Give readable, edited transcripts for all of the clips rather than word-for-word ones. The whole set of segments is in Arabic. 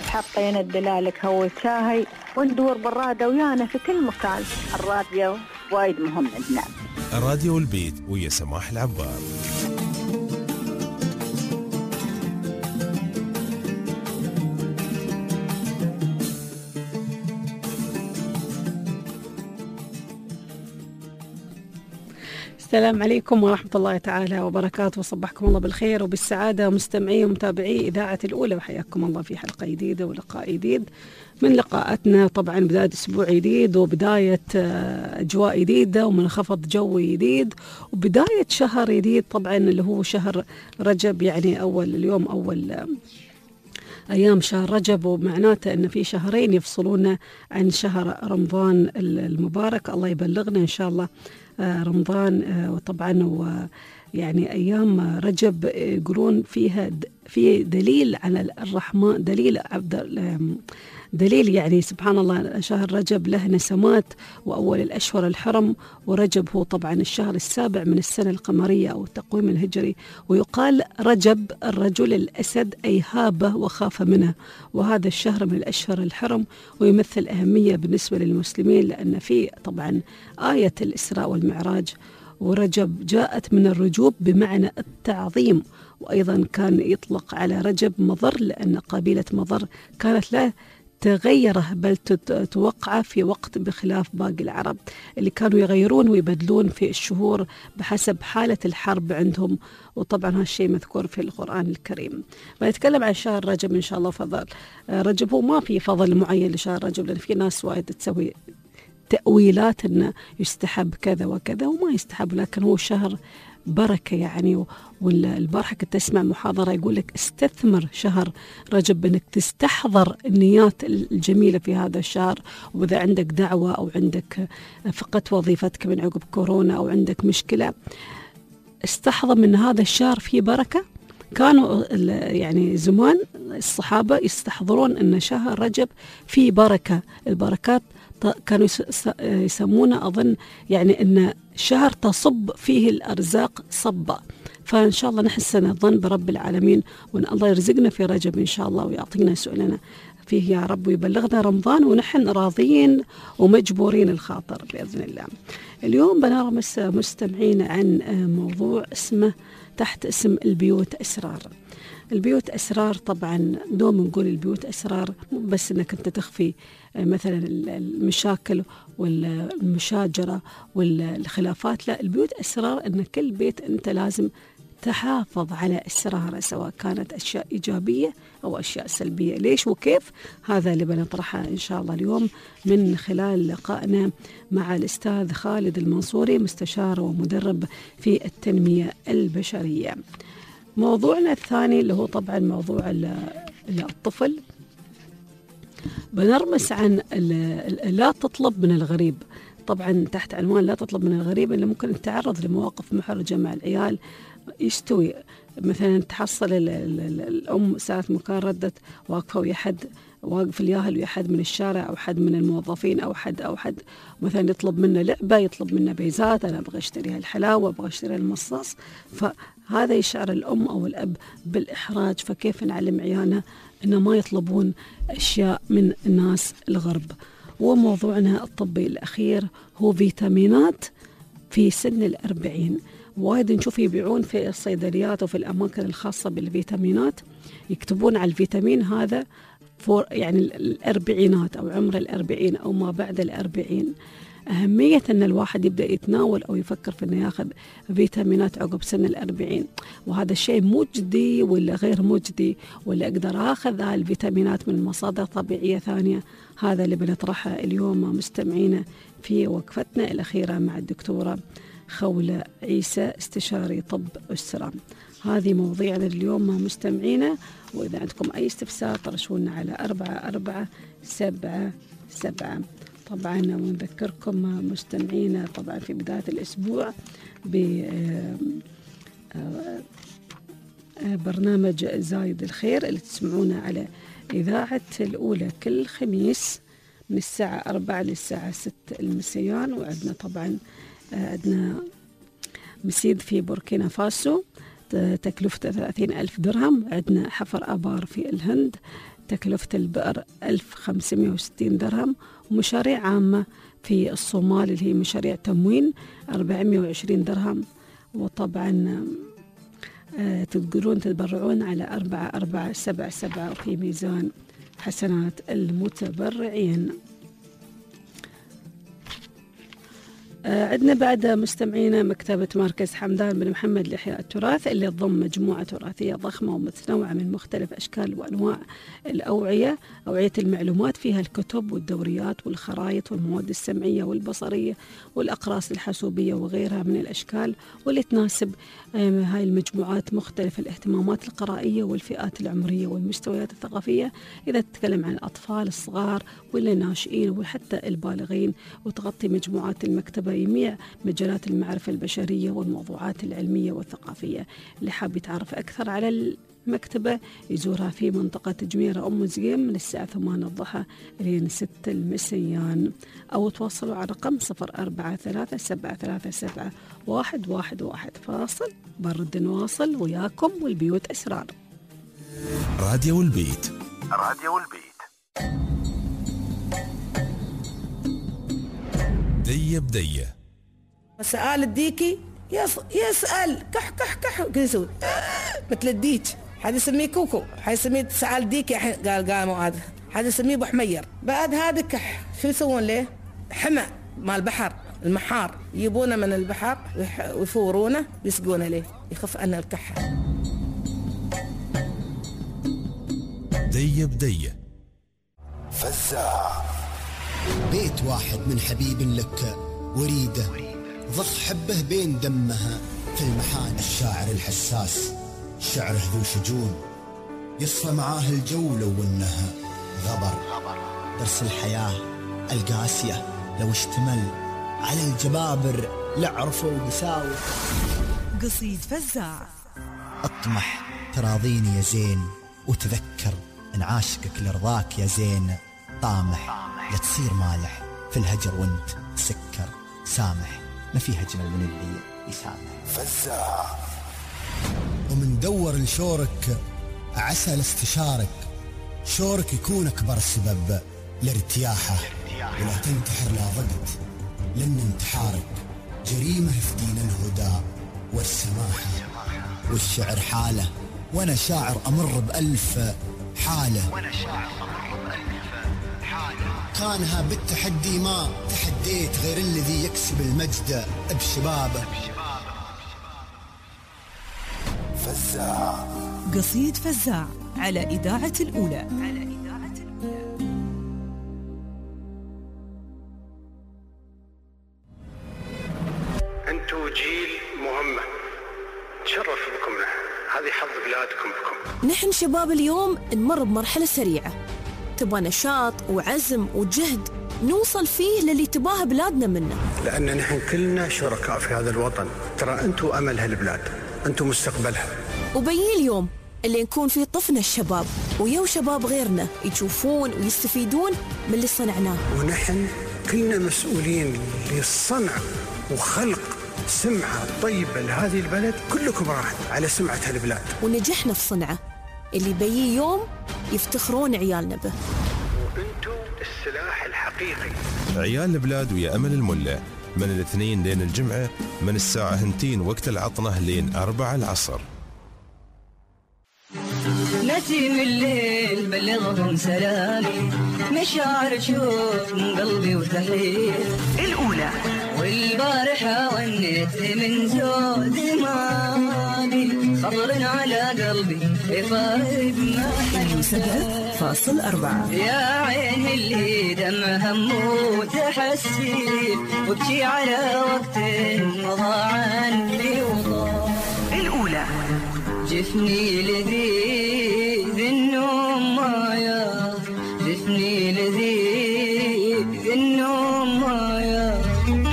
حطينا الدلالك هو شاهي وندور بالرادة ويانا في كل مكان. الراديو وايد مهم عندنا. راديو البيت ويا سماح العبار. السلام عليكم ورحمة الله تعالى وبركاته، وصبحكم الله بالخير وبالسعادة مستمعي ومتابعي إذاعة الأولى، وحياكم الله في حلقة جديدة ولقاء جديد من لقاءاتنا. طبعا بداية أسبوع جديد وبداية أجواء جديدة ومنخفض جوي جديد وبداية شهر جديد طبعا اللي هو شهر رجب، يعني اليوم أول أيام شهر رجب، ومعناته أن في شهرين يفصلون عن شهر رمضان المبارك. الله يبلغنا إن شاء الله رمضان. وطبعا يعني أيام رجب يقولون فيها في دليل على الرحمن، دليل يعني سبحان الله. شهر رجب له نسمات، وأول الأشهر الحرم، ورجب هو طبعا الشهر السابع من السنة القمرية أو التقويم الهجري، ويقال رجب الرجل الأسد أي هابه وخاف منه، وهذا الشهر من الأشهر الحرم ويمثل أهمية بالنسبة للمسلمين، لأن فيه طبعا آية الإسراء والمعراج، ورجب جاءت من الرجوب بمعنى التعظيم، وأيضا كان يطلق على رجب مضر، لأن قبيلة مضر كانت لا تغيره بل توقع في وقت، بخلاف باقي العرب اللي كانوا يغيرون ويبدلون في الشهور بحسب حالة الحرب عندهم، وطبعا هالشيء مذكور في القرآن الكريم. بنتكلم عن شهر رجب إن شاء الله. فضل رجب هو ما في فضل معين لشهر رجب، لأن في ناس وايد تسوي تأويلات أنه يستحب كذا وكذا وما يستحب، لكن هو شهر بركة يعني. والبارحة كنت تسمع محاضرة يقول لك استثمر شهر رجب أنك تستحضر النيات الجميلة في هذا الشهر، وإذا عندك دعوة أو عندك فقدت وظيفتك من عقب كورونا أو عندك مشكلة، استحضر من هذا الشهر فيه بركة. كانوا يعني زمان الصحابة يستحضرون أن شهر رجب فيه بركة. البركات كانوا يسمونه أظن يعني أن شهر تصب فيه الأرزاق صبا. فإن شاء الله نحسن الظن برب العالمين، وأن الله يرزقنا في رجب إن شاء الله ويعطينا سؤلنا فيه يا رب، ويبلغنا رمضان ونحن راضيين ومجبورين الخاطر بإذن الله. اليوم بنرمس مستمعين عن موضوع اسمه تحت اسم البيوت أسرار. البيوت أسرار، طبعا دوم نقول البيوت أسرار، مو بس أنك أنت تخفي مثلا المشاكل والمشاجرة والخلافات، لا، البيوت أسرار أن كل بيت أنت لازم تحافظ على أسراره، سواء كانت أشياء إيجابية أو أشياء سلبية. ليش وكيف؟ هذا اللي بنطرحه إن شاء الله اليوم من خلال لقائنا مع الأستاذ خالد المنصوري، مستشار ومدرب في التنمية البشرية. موضوعنا الثاني اللي هو طبعا موضوع الطفل، بنرمس عن لا تطلب من الغريب. طبعا تحت عنوان لا تطلب من الغريب، اللي ممكن التعرض لمواقف محرجة مع العيال. يستوي مثلا تحصل الأم ساعة مكان ردت واقفة ويا حد واقف الياهل ويا حد من الشارع أو حد من الموظفين أو حد مثلا يطلب منا لعبة، يطلب منا بيزات، أنا أبغى أشتري الحلاوة، أبغى أشتري المصاص، فهذا يشعر الأم أو الأب بالإحراج. فكيف نعلم عيالنا إنه ما يطلبون أشياء من الناس الغرب؟ وموضوعنا الطبي الأخير هو فيتامينات في سن 40. وايد نشوف يبيعون في الصيدليات وفي الأماكن الخاصة بالفيتامينات، يكتبون على الفيتامين هذا يعني الأربعينات أو عمر 40 أو ما بعد 40. أهمية أن الواحد يبدأ يتناول أو يفكر في أنه يأخذ فيتامينات عقب سن 40، وهذا الشيء مجدي ولا غير مجدي، ولا أقدر أخذ الفيتامينات من مصادر طبيعية ثانية؟ هذا اللي بنطرحه اليوم مستمعينا في وقفتنا الأخيرة مع الدكتورة خولة عيسى، استشاري طب أسرة. هذه مواضيعنا اليوم مستمعينا، وإذا عندكم أي استفسار طرشونا على 4477. طبعا ونذكركم مستمعينا طبعا في بداية الأسبوع ببرنامج زايد الخير اللي تسمعونه على إذاعة الأولى كل خميس من الساعة 4 للساعة 6 المسيان. وعندنا طبعا عندنا مسيد في بوركينا فاسو تكلفته 30,000 درهم، عندنا حفر آبار في الهند تكلفة البئر 1560 درهم. ومشاريع عامة في الصومال اللي هي مشاريع تموين 420 درهم. وطبعا تقدرون تتبرعون على 4477 في ميزان حسنات المتبرعين. عندنا بعد مستمعينا مكتبة مركز حمدان بن محمد لإحياء التراث اللي تضم مجموعة تراثية ضخمة ومتنوعة من مختلف أشكال وأنواع الأوعية، أوعية المعلومات، فيها الكتب والدوريات والخرائط والمواد السمعية والبصرية والأقراص الحاسوبية وغيرها من الأشكال، واللي تناسب هاي المجموعات مختلف الاهتمامات القرائية والفئات العمرية والمستويات الثقافية، إذا تتكلم عن الأطفال الصغار واللي ناشئين وحتى البالغين. وتغطي مجموعات المكتبة جميع مجالات المعرفة البشرية والموضوعات العلمية والثقافية. اللي حاب يتعرف أكثر على المكتبة يزورها في منطقة جميرة أم زقيم من الساعة 8 الضحى لين 6 المسيان، أو تواصلوا على رقم 0437371111. فاصل برد نواصل وياكم والبيوت أسرار. راديو البيت. راديو البيت. دية بدية. سأل الديكي يسأل كح كح كح كذا يسوي مثل الديك. حد يسميه كوكو، حد يسميه سأل ديكي. قال مو هذا، حد يسميه ابو حمير. بعد هذا كح شو يسوون له؟ حمى مال البحر، المحار يجيبونه من البحر ويفورونه ويسقونه له يخف أن الكحة. دية بدية. فزاع. بيت واحد من حبيب لك وريده، ضخ حبه بين دمها في المحان. الشاعر الحساس شعره ذو شجون، يصفى معاه الجو لو انها غبر. درس الحياة القاسية لو اشتمل على الجبابر لعرفوا قساوة. قصيد فزاع. اطمح تراضيني يا زين، وتذكر ان عاشقك لرضاك يا زين. طامح لا تصير مالح في الهجر وانت سكر. سامح ما فيها أجمل من اللي يسامح. فزاع. ومن دور لشورك عسى لاستشارك، شورك يكون أكبر سبب لارتياحه. ولا تنتحر لا ضغط لأن انتحارك جريمة في دين الهدى والسماحة. والشعر حالة وأنا شاعر أمر بألف حالة. كانها بالتحدي ما تحديت غير الذي يكسب المجد بشبابه. فزاع. قصيد فزاع على إذاعة الأولى. أنتوا جيل مهمة، تشرف بكم. هذه حظ بلادكم بكم. نحن شباب اليوم نمر بمرحلة سريعة، تبغى نشاط وعزم وجهد نوصل فيه للي تباه بلادنا منه. لأن نحن كلنا شركاء في هذا الوطن. ترى أنتوا أمل هالبلاد، أنتوا مستقبلها. وبيجي اليوم اللي نكون فيه طفنا الشباب ويو شباب غيرنا يشوفون ويستفيدون من اللي صنعناه. ونحن كلنا مسؤولين للصنع وخلق سمعة طيبة لهذه البلد. كلكم راح على سمعة هالبلاد. ونجحنا في صنعه اللي بيجي يوم يفتخرون عيالنا به. وأنتوا السلاح الحقيقي. عيال البلاد ويا أمل الملة من الاثنين لين الجمعة، من الساعة 2 وقت العطنة لين 4 العصر. نسيم الليل بلغهم سلامي، مشاعر شوف من قلبي وتحية الأولى. والبارحة ونيت من زود مالي، صبر على قلبي يفارق ما حد. 7.4. يا عين اللي دمها موت حسيت، وابكي على وقت مضى عني وضاع. الأولى. جفني لذيذ النوم مايا، جفني لذيذ النوم مايا،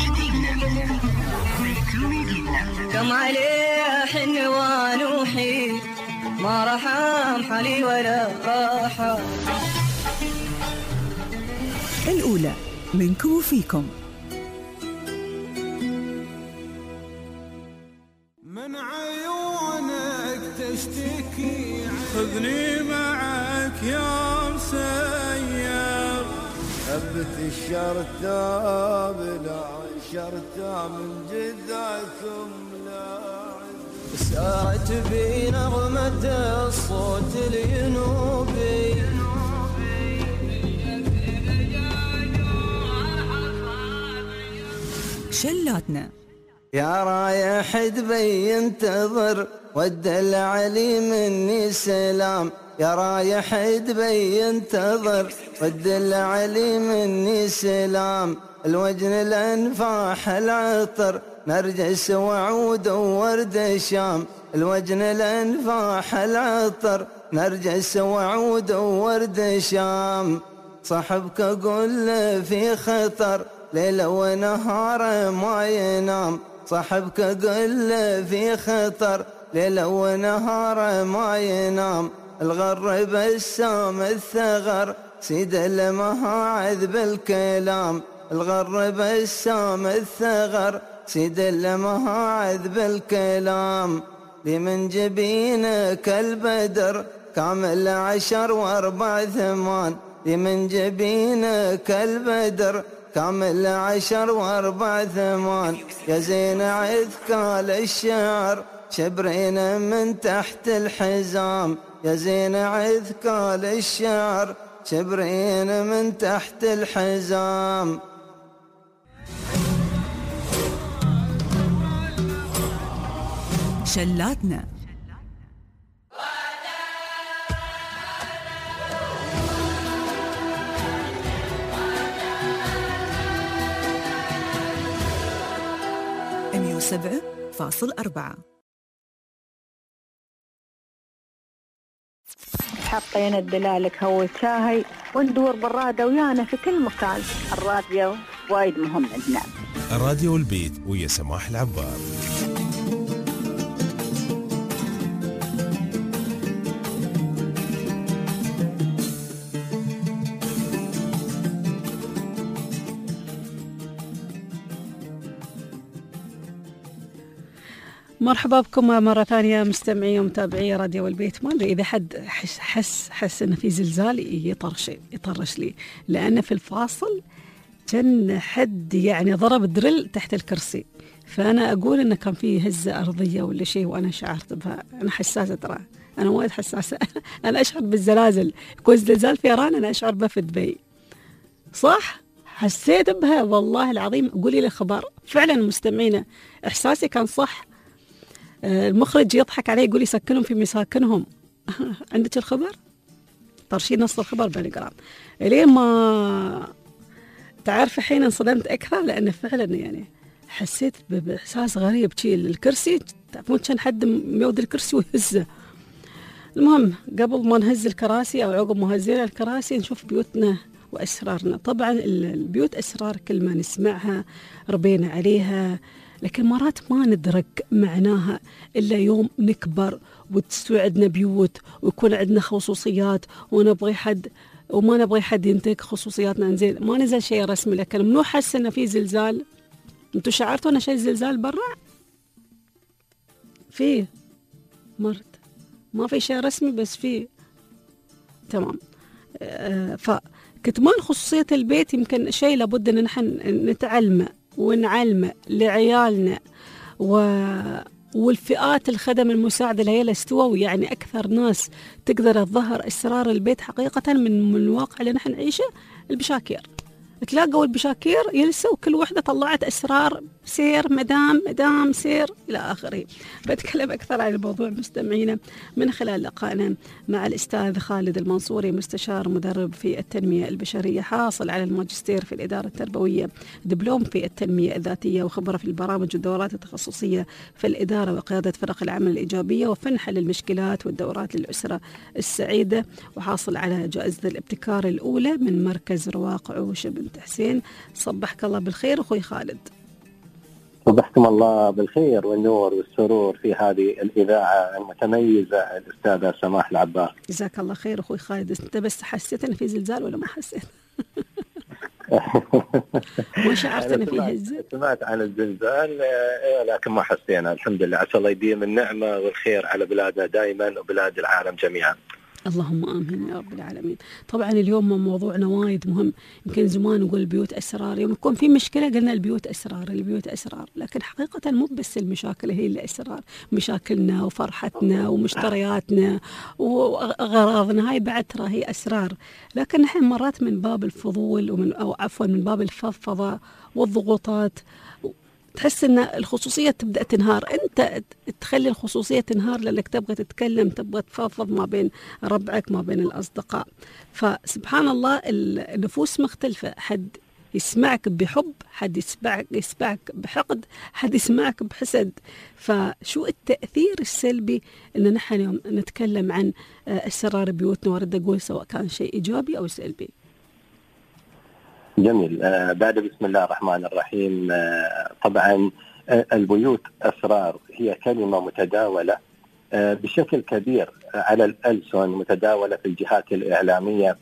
كم عليه حنوان وحيد ما رحم حالي ولا راحة. الأولى منكم وفيكم. من عيونك تشتكي، خذني معك يا ثبت الشرطة بلا شرطة من جذعكم لا سارت بي نغمة الصوت الينوبي شلاتنا يا رايح دبي ينتظر والدلع لي مني سلام يا رايح دبي ينتظر والدلع لي مني سلام الوجن الانفاح العطر نرجس وعود وورد الشام الوجن الانفاح العطر نرجس وعود وورد الشام صاحبك قول له في خطر ليلة ونهار ما ينام صاحبك قل له في خطر ليلة ونهار ما ينام الغر بسام الثغر سيد المهاعذ بالكلام الغر بسام الثغر سيد المهاعذ بالكلام لمن جبينك البدر كامل 10 و4 8 لمن جبينك البدر كامل 10 و4 8 يا زين عذكال الشعر شبرين من تحت الحزام يا زين عذكال الشعر شبرين من تحت الحزام شلاتنا .4 حطينا الدلالك هو شاهي وندور بالرادة ويانا في كل مكان الراديو وايد مهم عندنا الراديو والبيت ويا سماح العبار مرحبا بكم مرة ثانية مستمعي ومتابعي راديو والبيت. ما أدري إذا حد حس إنه في زلزال يطرش لي، لأن في الفاصل كان حد يعني ضرب درل تحت الكرسي، فأنا أقول إنه كان فيه هزة أرضية ولا شيء وأنا شعرت بها. أنا حساسة ترى، أنا وايد حساسة. أنا أشعر بالزلازل، يكون زلزال في إيران أنا أشعر به في دبي. صح؟ حسيت بها والله العظيم. قولي لي خبر فعلا مستمعينا، إحساسي كان صح. المخرج يضحك علي يقول يسكنهم في مساكنهم. عندك الخبر؟ طرشي نص الخبر بنقرأ لين ما تعرف. حين انصدمت أكثر لأن فعلا يعني حسيت بإحساس غريب. شيء الكرسي تعرفون كان حد ميود الكرسي ويهزه. المهم قبل ما نهز الكراسي أو عقب ما هزينا الكراسي نشوف بيوتنا وأسرارنا. طبعا البيوت أسرار كل ما نسمعها ربينا عليها، لكن مرات ما ندرك معناها إلا يوم نكبر وتستوعدنا بيوت ويكون عندنا خصوصيات ونبغي حد وما نبغي حد ينتهك خصوصياتنا. نزل ما نزل شيء رسمي، لكن منو حس إنه في زلزال؟ انتوا شعرتوا إنه شيء زلزال برا؟ فيه مرت ما في شيء رسمي بس فيه تمام. فكتمان خصوصية البيت يمكن شيء لابد إن نحن نتعلمه ونعلمه لعيالنا والفئات الخدم المساعدة اللي هي الاستوى، يعني أكثر ناس تقدر تظهر أسرار البيت حقيقة من الواقع اللي نحن نعيشه. البشاكير تلاقوا البشاكير يلسوا كل وحدة طلعت أسرار سير مدام سير إلى آخره. بتكلم أكثر عن الموضوع مستمعينا من خلال لقائنا مع الأستاذ خالد المنصوري، مستشار مدرب في التنمية البشرية، حاصل على الماجستير في الإدارة التربوية، دبلوم في التنمية الذاتية، وخبرة في البرامج والدورات التخصصية في الإدارة وقيادة فرق العمل الإيجابية وفن حل المشكلات والدورات للأسرة السعيدة، وحاصل على جائزة الابتكار الأولى من مركز رواق عوش بنت حسين. صبحك الله بالخير أخوي خالد. صبحكم الله بالخير والنور والسرور في هذه الإذاعة المتميزة الأستاذة سماح العبار. جزاك الله خير أخوي خالد. أنت بس حسيت أن في زلزال ولا ما حسيت؟ ما شعرت أن في هزة؟ سمعت عن الزلزال لكن ما حسينا الحمد لله. عسى الله يديم النعمة والخير على بلادنا دائما وبلاد العالم جميعا. اللهم آمين يا رب العالمين. طبعا اليوم موضوعنا وايد مهم. يمكن زمان نقول البيوت أسرار، يوم يكون في مشكلة قلنا البيوت أسرار البيوت أسرار، لكن حقيقة مو بس المشاكل هي اللي أسرار، مشاكلنا وفرحتنا ومشترياتنا وأغراضنا هاي بعد ترى هي أسرار. لكن نحن مرات من باب الفضول من باب الفضفضة والضغوطات تحس ان الخصوصيه تبدا تنهار، انت تخلي الخصوصيه تنهار لانك تبغى تتكلم، تبغى تفضفض ما بين ربعك ما بين الاصدقاء. فسبحان الله النفوس مختلفه، حد يسمعك بحب، حد يسمعك بحقد، حد يسمعك بحسد. فشو التاثير السلبي ان نحن اليوم نتكلم عن اسرار بيوتنا، وارد اقول سواء كان شيء ايجابي او سلبي. جميل. بعد بسم الله الرحمن الرحيم. طبعا البيوت أسرار هي كلمة متداولة بشكل كبير على الألسن، متداولة في الجهات الإعلامية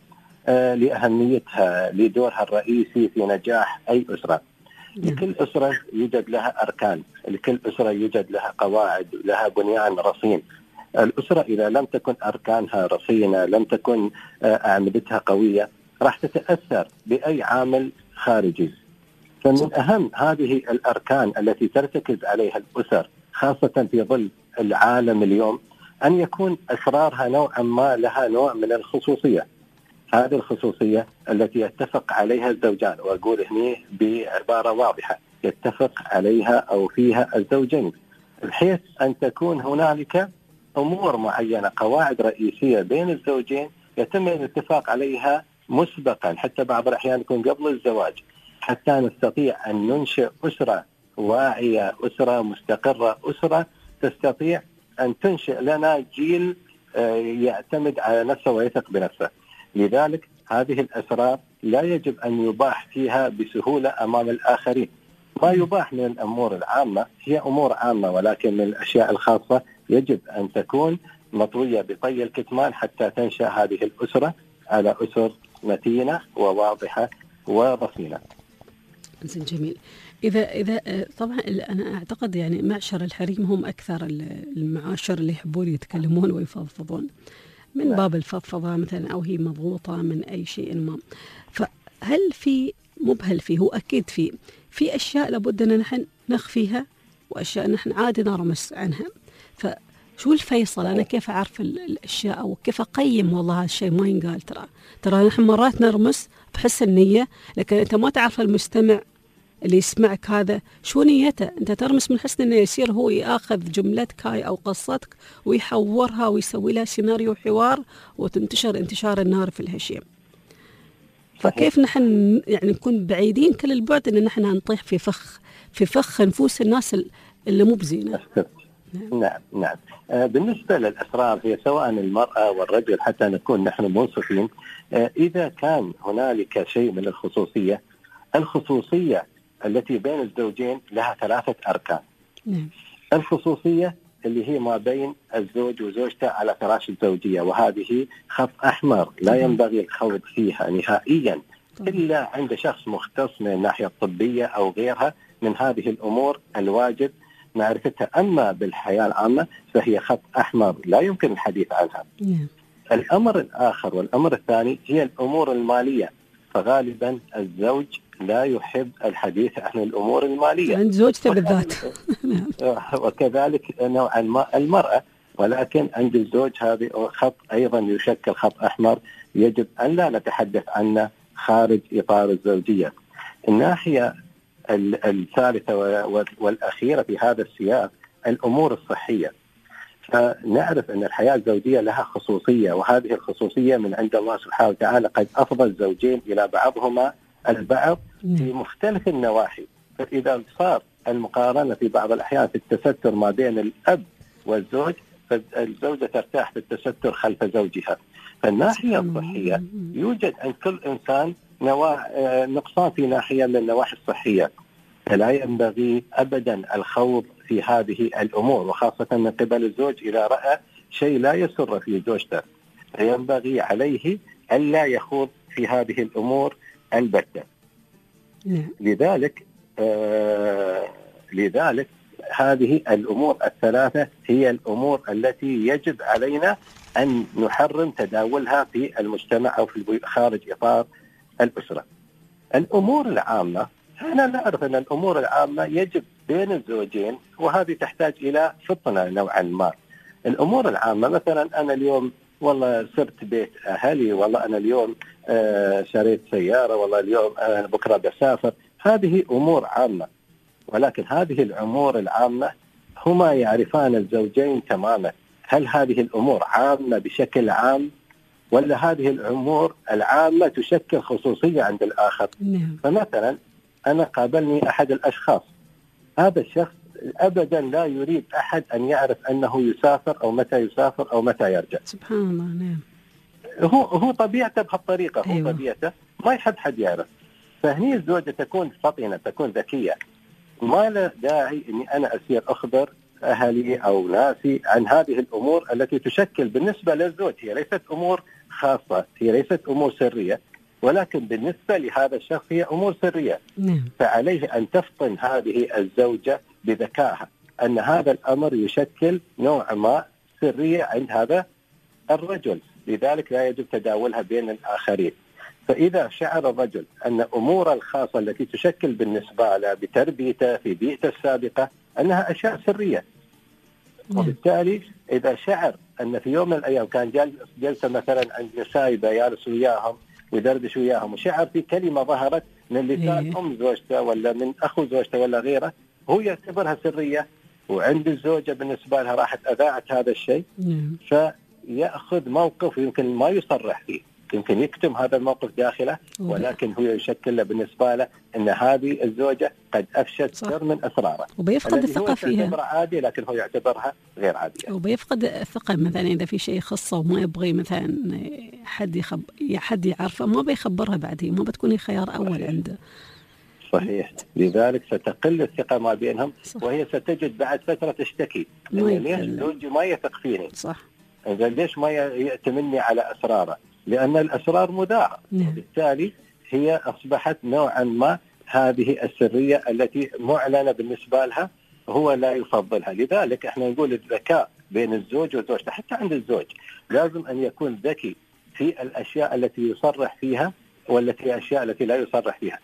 لأهميتها، لدورها الرئيسي في نجاح أي أسرة. لكل أسرة يوجد لها أركان، لكل أسرة يوجد لها قواعد، لها بنيان رصين. الأسرة إذا لم تكن أركانها رصينة، لم تكن أعمدتها قوية، راح تتأثر بأي عامل خارجي. فمن أهم هذه الأركان التي ترتكز عليها الأسر خاصة في ظل العالم اليوم أن يكون أسرارها نوعا ما لها نوع من الخصوصية. هذه الخصوصية التي يتفق عليها الزوجان، وأقول هنا بعبارة واضحة، يتفق عليها أو فيها الزوجين، بحيث أن تكون هنالك أمور معينة، قواعد رئيسية بين الزوجين يتم الاتفاق عليها مسبقا، حتى بعض الأحيان يكون قبل الزواج، حتى نستطيع أن ننشئ أسرة واعية، أسرة مستقرة، أسرة تستطيع أن تنشئ لنا جيل يعتمد على نفسه ويثق بنفسه. لذلك هذه الأسرار لا يجب أن يباح فيها بسهولة أمام الآخرين. ما يباح من الأمور العامة هي أمور عامة، ولكن من الأشياء الخاصة يجب أن تكون مطوية بطي الكتمان حتى تنشأ هذه الأسرة على أسر متينة وواضحة ورصينة. جميل. إذا طبعا أنا أعتقد يعني معشر الحريم هم أكثر المعاشر اللي يحبون يتكلمون ويفضفضون من باب الفضفضة مثلا، أو هي مضغوطة من أي شيء ما. فهل في مبهل فيه؟ هو أكيد في أشياء لابد أن نحن نخفيها، وأشياء نحن عادي نرمس عنها. فشو الفيصل؟ أنا كيف أعرف الأشياء أو كيف أقيم والله هالشيء ما ينقال؟ ترى نحن مرات نرمس بحسن النية، لكن أنت ما تعرف المستمع اللي يسمعك هذا شو نيته. أنت ترمس من حسن النية، يصير هو يأخذ جملتك هاي أو قصتك ويحورها ويسوي لها سيناريو حوار وتنتشر انتشار النار في الهشيم. فكيف نحن يعني نكون بعيدين كل البعد أن نحن نطيح في فخ نفوس الناس اللي مو بزينة؟ نعم. بالنسبة للأسرار هي سواء المرأة والرجل، حتى نكون نحن منصفين، إذا كان هنالك شيء من الخصوصية التي بين الزوجين لها 3 أركان. الخصوصية اللي هي ما بين الزوج وزوجته على فراش الزوجية، وهذه خط أحمر لا ينبغي الخوض فيها نهائيا إلا عند شخص مختص من الناحية الطبية أو غيرها. من هذه الأمور الواجب معرفتها. أما بالحياة العامة فهي خط أحمر لا يمكن الحديث عنها. الأمر الآخر والأمر الثاني هي الأمور المالية، فغالبا الزوج لا يحب الحديث عن الأمور المالية عند زوجته بالذات. وكذلك نوعا ما المرأة، ولكن عند الزوج هذا خط أيضا يشكل خط أحمر يجب أن لا نتحدث عنه خارج إطار الزوجية. الناحية الثالثة والأخيرة في هذا السياق الأمور الصحية. فنعرف أن الحياة الزوجية لها خصوصية، وهذه الخصوصية من عند الله سبحانه وتعالى. قد أفضى الزوجين إلى بعضهما البعض في مختلف النواحي. فإذا صار المقارنة في بعض الأحيان في التستر ما بين الأب والزوج، فالزوجة ترتاح في التستر خلف زوجها. فالناحية الصحية يوجد عند كل إنسان نقصان في ناحية من النواحي الصحية، فلا ينبغي أبدا الخوض في هذه الأمور، وخاصة من قبل الزوج إذا رأى شيء لا يسر في زوجته، فينبغي عليه ألا يخوض في هذه الأمور البتة. لذلك هذه الأمور الثلاثة هي الأمور التي يجب علينا أن نحرم تداولها في المجتمع أو في خارج إطار الأسرة. الأمور العامة، أنا نعرف أن الأمور العامة يجب بين الزوجين، وهذه تحتاج إلى فطنة نوعا ما. الأمور العامة مثلا أنا اليوم والله صرت بيت أهلي، والله أنا اليوم شريت سيارة، والله اليوم بكرة بسافر، هذه أمور عامة. ولكن هذه الأمور العامة هما يعرفان الزوجين تماما، هل هذه الأمور عامة بشكل عام ولا هذه الأمور العامة تشكل خصوصية عند الآخر. فمثلا أنا قابلني أحد الأشخاص، هذا الشخص أبدا لا يريد أحد أن يعرف أنه يسافر أو متى يسافر أو متى يرجع. سبحان الله. نعم. هو طبيعته بهالطريقة. هو طبيعته ما يحب حد يعرف. فهني الزوجة تكون فطنة، تكون ذكية، ما له داعي أني أنا أصير أخبر أهلي أو ناسي عن هذه الأمور التي تشكل بالنسبة للزوج، هي ليست أمور خاصة، هي ليست أمور سرية، ولكن بالنسبة لهذا الشخص هي أمور سرية. فعليه أن تفطن هذه الزوجة بذكائها أن هذا الأمر يشكل نوع ما سرية عند هذا الرجل، لذلك لا يجب تداولها بين الآخرين. فإذا شعر الرجل أن أمور الخاصة التي تشكل بالنسبة له بتربيته في بيئته السابقة أنها أشياء سرية، وبالتالي إذا شعر أن في يوم من الأيام كان جلسة مثلا عند نسايبة يجلس وياهم ويدردش وياهم، وشعر في كلمة ظهرت من لسان أم زوجته ولا من أخو زوجته ولا غيره، هو يعتبرها سرية، وعند الزوجة بالنسبة لها راحت أذاعت هذا الشيء، فيأخذ موقف يمكن ما يصرح فيه، يمكن يكتم هذا الموقف داخله، ولكن هو يشكل له بالنسبة له أن هذه الزوجة قد أفشت سر من أسراره، وبيفقد الثقة فيها. يعتبرها عادي لكن هو يعتبرها غير عادية، وبيفقد الثقة مثلا إذا في شيء خاصة وما يبغي مثلا حد يعرفه، ما بيخبرها بعدين، ما بتكون خيار أول عنده. صحيح. لذلك ستقل الثقة ما بينهم. وهي ستجد بعد فترة تشتكي ليش زوجي ما يثق فيني، ليش ما يأتمني على أسراره، لأن الأسرار مذاعة، وبالتالي هي أصبحت نوعا ما هذه السرية التي معلنة بالنسبة لها هو لا يفضلها. لذلك احنا نقول الذكاء بين الزوج وزوجته، حتى عند الزوج لازم أن يكون ذكي في الأشياء التي يصرح فيها والتي الأشياء التي لا يصرح فيها.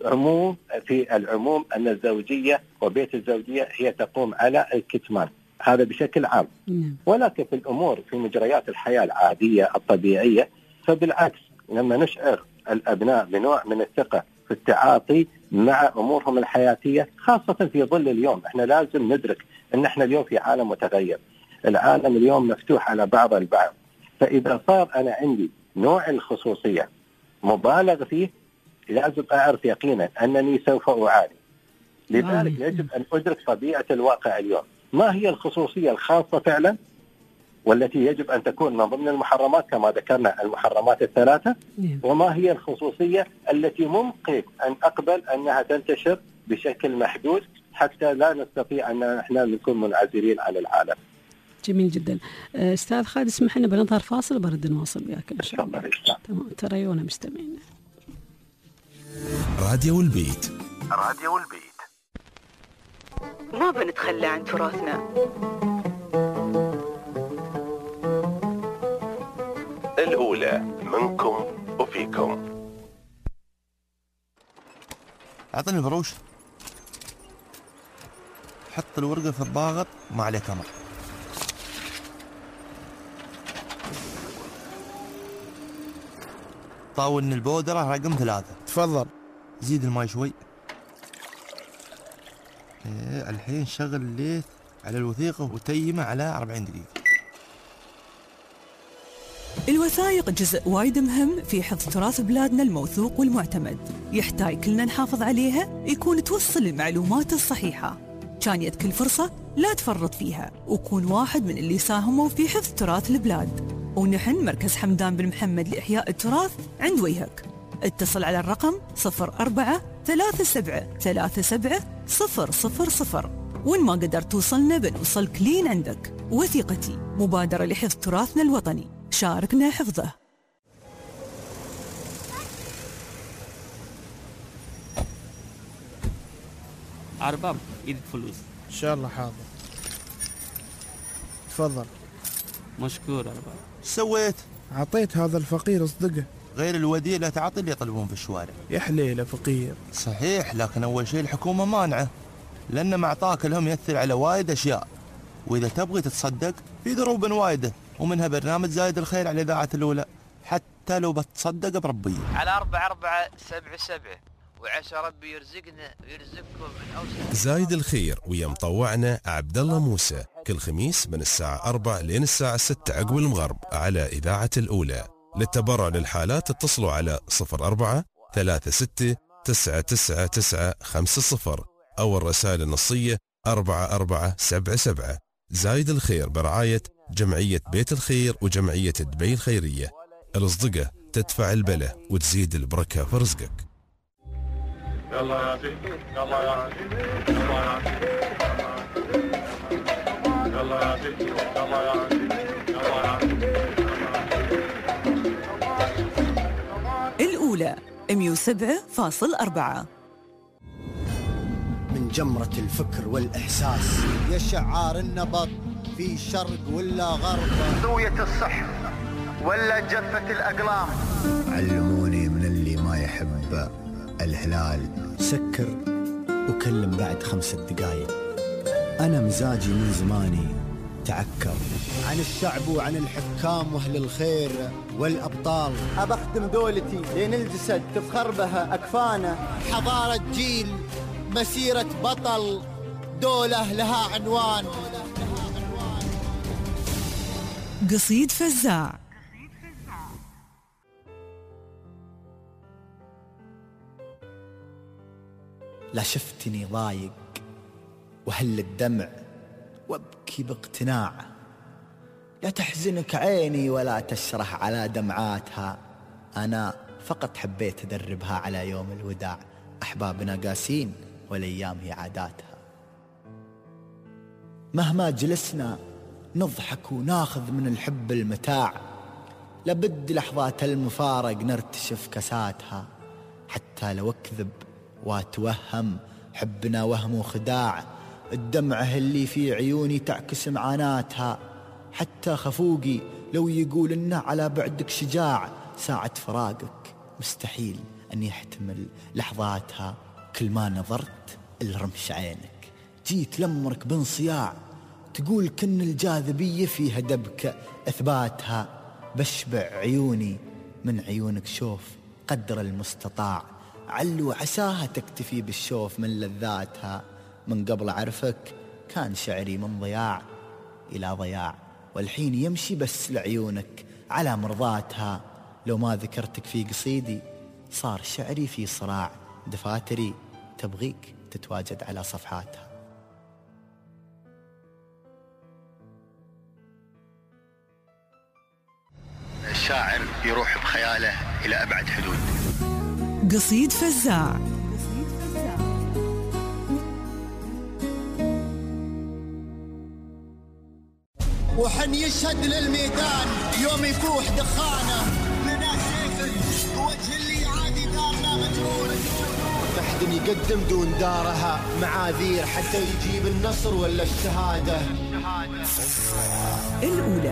في العموم أن الزوجية وبيت الزوجية هي تقوم على الكتمان، هذا بشكل عام. ولكن في الأمور في مجريات الحياة العادية الطبيعية فبالعكس، لما نشعر الأبناء بنوع من الثقة في التعاطي مع أمورهم الحياتية، خاصة في ظل اليوم احنا لازم ندرك أن احنا اليوم في عالم متغير، العالم اليوم مفتوح على بعض البعض، فإذا صار أنا عندي نوع الخصوصية مبالغ فيه لازم أعرف يقينا أنني سوف أعاني. لذلك يجب أن أدرك طبيعة الواقع اليوم، ما هي الخصوصية الخاصة فعلا والتي يجب أن تكون من ضمن المحرمات كما ذكرنا المحرمات الثلاثة، وما هي الخصوصية التي ممكن أن أقبل أنها تنتشر بشكل محدود حتى لا نستطيع أن احنا نكون منعزلين عن العالم. جميل جدا. أستاذ خالد اسمح لنا بنظهر فاصل وبرد نواصل وياك إن شاء الله. تمام، تريونا مستمعين. راديو البيت. راديو البيت. ما بنتخلى عن تراثنا. الأولى منكم وفيكم. أعطني البروش، حط الورقة في الضاغط ما عليه كمر. طاولني البودرة رقم 3. تفضل. زيد الماء شوي. الحين شغل الليث على الوثيقة وتيمه على 40 دقيقة. الوثائق جزء وايد مهم في حفظ تراث بلادنا الموثوق والمعتمد، يحتاج كلنا نحافظ عليها، يكون توصل المعلومات الصحيحة. كان يد كل فرصة لا تفرط فيها، وكون واحد من اللي ساهموا في حفظ تراث البلاد. ونحن مركز حمدان بن محمد لإحياء التراث عند وجهك. اتصل على الرقم 04-3737-000. وإن ما قدرت توصلنا بنوصلك لين عندك. وثيقتي مبادرة لحفظ تراثنا الوطني، شاركنا حفظه. أرباب إيدك فلوس إن شاء الله. حاضر. تفضل. مشكور أربعة. سويت؟ عطيت هذا الفقير اصدقه. غير الوديع لا تعطي اللي يطلبون في الشوارع. يا حليله فقير. صحيح، لكن أول شيء الحكومة مانعة، لأن مع طاقة لهم يأثر على وايد أشياء، وإذا تبغي تتصدق في ضروب وايدة، ومنها برنامج زايد الخير على إذاعة الأولى، حتى لو بتصدق بربي. على 4477 وعسى ربي يرزقنا ويرزقكم من أوسع. زايد الخير ويا مطوعنا عبد الله موسى كل خميس من الساعة 4 لين الساعة 6 عقب المغرب على إذاعة الأولى. للتبرع للحالات اتصلوا على 04 36 99950 أو الرسائل النصية 4477. زايد الخير برعاية جمعية بيت الخير وجمعية دبي الخيرية. الأصدقة تدفع البلة وتزيد البركة في رزقك. يلا يا عزيز، يلا يا عزيز، يلا يا عزيز، يلا يا عزيز، يلا يا عزيز، يلا يا عزيز. الأولى 107.4. من جمرة الفكر والإحساس يا شعار النبض في شرق ولا غرب، ضوية الصح ولا جفة الأقلام. علموني من اللي ما يحب الهلال سكر وكلم بعد 5 دقايق. أنا مزاجي من زماني تعكر عن الشعب وعن الحكام وأهل الخير والأبطال. أبخدم دولتي لين الجسد تفخر بها أكفانه. حضارة جيل، مسيرة بطل، دولة لها عنوان. قصيد فزاع. لا شفتني ضايق وهل الدمع وابكي باقتناع، لا تحزنك عيني ولا تشرح على دمعاتها. أنا فقط حبيت أدربها على يوم الوداع. أحبابنا قاسين والأيام هي عاداتها. مهما جلسنا نضحك وناخذ من الحب المتاع، لابد لحظات المفارق نرتشف كساتها. حتى لو أكذب واتوهم حبنا وهم وخداع، الدمعة اللي في عيوني تعكس معاناتها. حتى خفوقي لو يقول إنه على بعدك شجاع، ساعة فراقك مستحيل أن يحتمل لحظاتها. كل ما نظرت الرمش عينك جيت لمرك بانصياع، تقول كن الجاذبية فيها دبك أثباتها. بشبع عيوني من عيونك شوف قدر المستطاع، علو عساها تكتفي بالشوف من لذاتها. من قبل أعرفك كان شعري من ضياع إلى ضياع، والحين يمشي بس لعيونك على مرضاتها. لو ما ذكرتك في قصيدي صار شعري في صراع، دفاتري تبغيك تتواجد على صفحاتها. الشاعر يروح بخياله إلى أبعد حدود. قصيد فزاع. وحن يشهد للميدان يوم يفوح دخانه، لنا سيف وجه اللي عادي دارنا مجنون. تحدن يقدم دون دارها معاذير حتى يجيب النصر ولا الشهادة. الأولى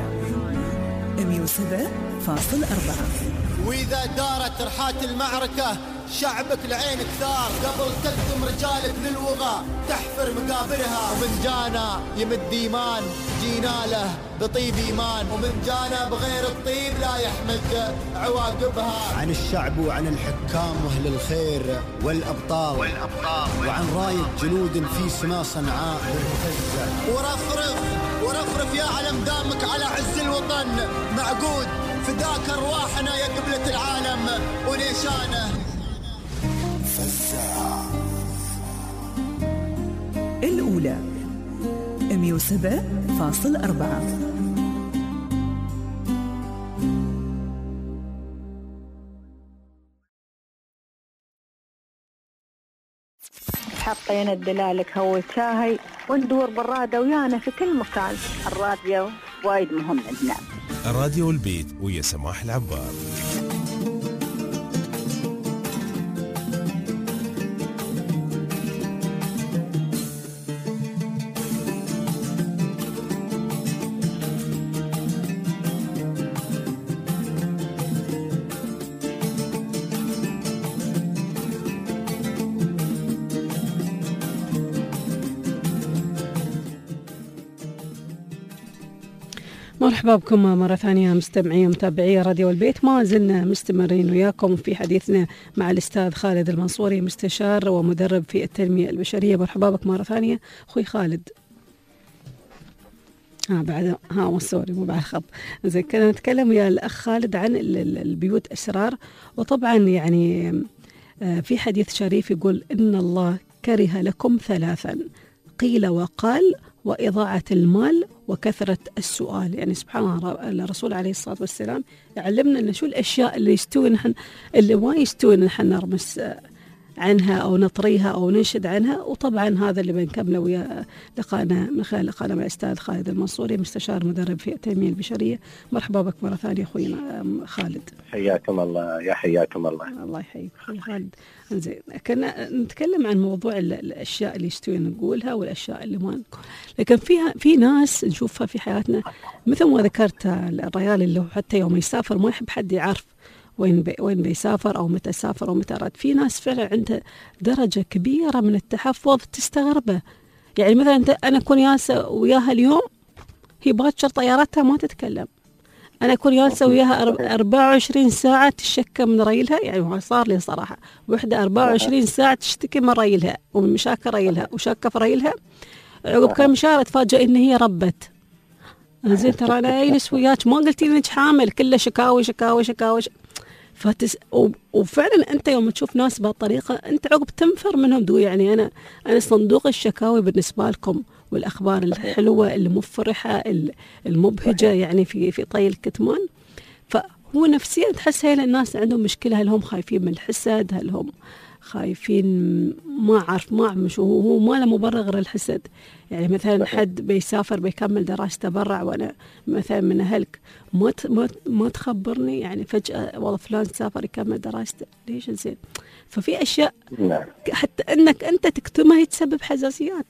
107.4. وإذا دارت رحات المعركة شعبك لعينك ثار، قبل تقدم رجالك للوغى تحفر مقابرها. ومن جانا يمد إيمان جينا له بطيب إيمان، ومن جانا بغير الطيب لا يحمد عواقبها. عن الشعب وعن الحكام وأهل الخير والأبطال، وعن راية جنود في سما صنعاء مرتزة. ورفرف يا علم دامك على عز الوطن معقود، فداك أرواحنا يا قبلة العالم ونيشانه. الأولى 107.4. حطينا الدلالك هو شاهي وندور بالرادة ويانا في كل مكان. الراديو وايد مهم عندنا. الراديو البيت ويا سماح العبار. مرحبا بكم مرة ثانية مستمعي ومتابعي راديو البيت. ما زلنا مستمرين وياكم في حديثنا مع الأستاذ خالد المنصوري، مستشار ومدرب في التنمية البشرية. مرحبا بك مرة ثانية أخوي خالد. بعد سوري مو بعد خط. زين، كنا نتكلم ويا الأخ خالد عن البيوت أسرار، وطبعا يعني في حديث شريف يقول إن الله كره لكم ثلاثا قيل وقال وإضاعة المال وكثرة السؤال. يعني سبحان الله الرسول عليه الصلاة والسلام يعلمنا أن شو الأشياء اللي يستوي نحن، اللي ما يستوي نحن نرمس عنها أو نطريها أو ننشد عنها. وطبعا هذا اللي بنكمله ويا لقانا من خلال لقانا مع الأستاذ خالد المنصوري، مستشار مدرب في التنمية البشرية. مرحبا بك مرة ثانية أخوي خالد. حياكم الله. يا حياكم الله. الله يحييك أخوي خالد. زين، كنا نتكلم عن موضوع الأشياء اللي يستوي نقولها والأشياء اللي ما نقول، لكن في ناس نشوفها في حياتنا مثل ما ذكرت الرجال اللي حتى يوم يسافر ما يحب حد يعرف وين بيسافر أو متى سافر أو متى رد. في ناس فعلا عندها درجة كبيرة من التحفظ تستغربه. يعني مثلا أنا أكون جالسة وياها اليوم، هي باكر طيارتها ما تتكلم، أنا أكون جالسة وياها 24 ساعة تشكى من ريلها. يعني صار لي صراحة وحدة 24 ساعة تشتكي من ريلها ومن مشاكل ريلها وشاكة في ريلها. عقب كم شهر تفاجأ إن هي ربت. زين، ترى أنا أجلس وياك ما قلتي إنك حامل، كله شكاوي شكاوي شكاوي وفعلا أنت يوم تشوف ناس بهالطريقة أنت عقب تنفر منهم. يعني أنا صندوق الشكاوي بالنسبة لكم والأخبار الحلوة المفرحة المبهجة يعني في طي الكتمان. فهو نفسيا تحس هاي الناس عندهم مشكلة، هل هم خايفين من الحسد، هل هم خايفين ما أعرف مش هو ما له مبرر غير الحسد. يعني مثلا حد بيسافر بيكمل دراسته برا، وأنا مثلا من أهلك ما تخبرني، يعني فجأة والله فلان سافر يكمل دراسته، ليش؟ زين، ففي أشياء حتى أنك أنت تكتمها يتسبب حساسيات.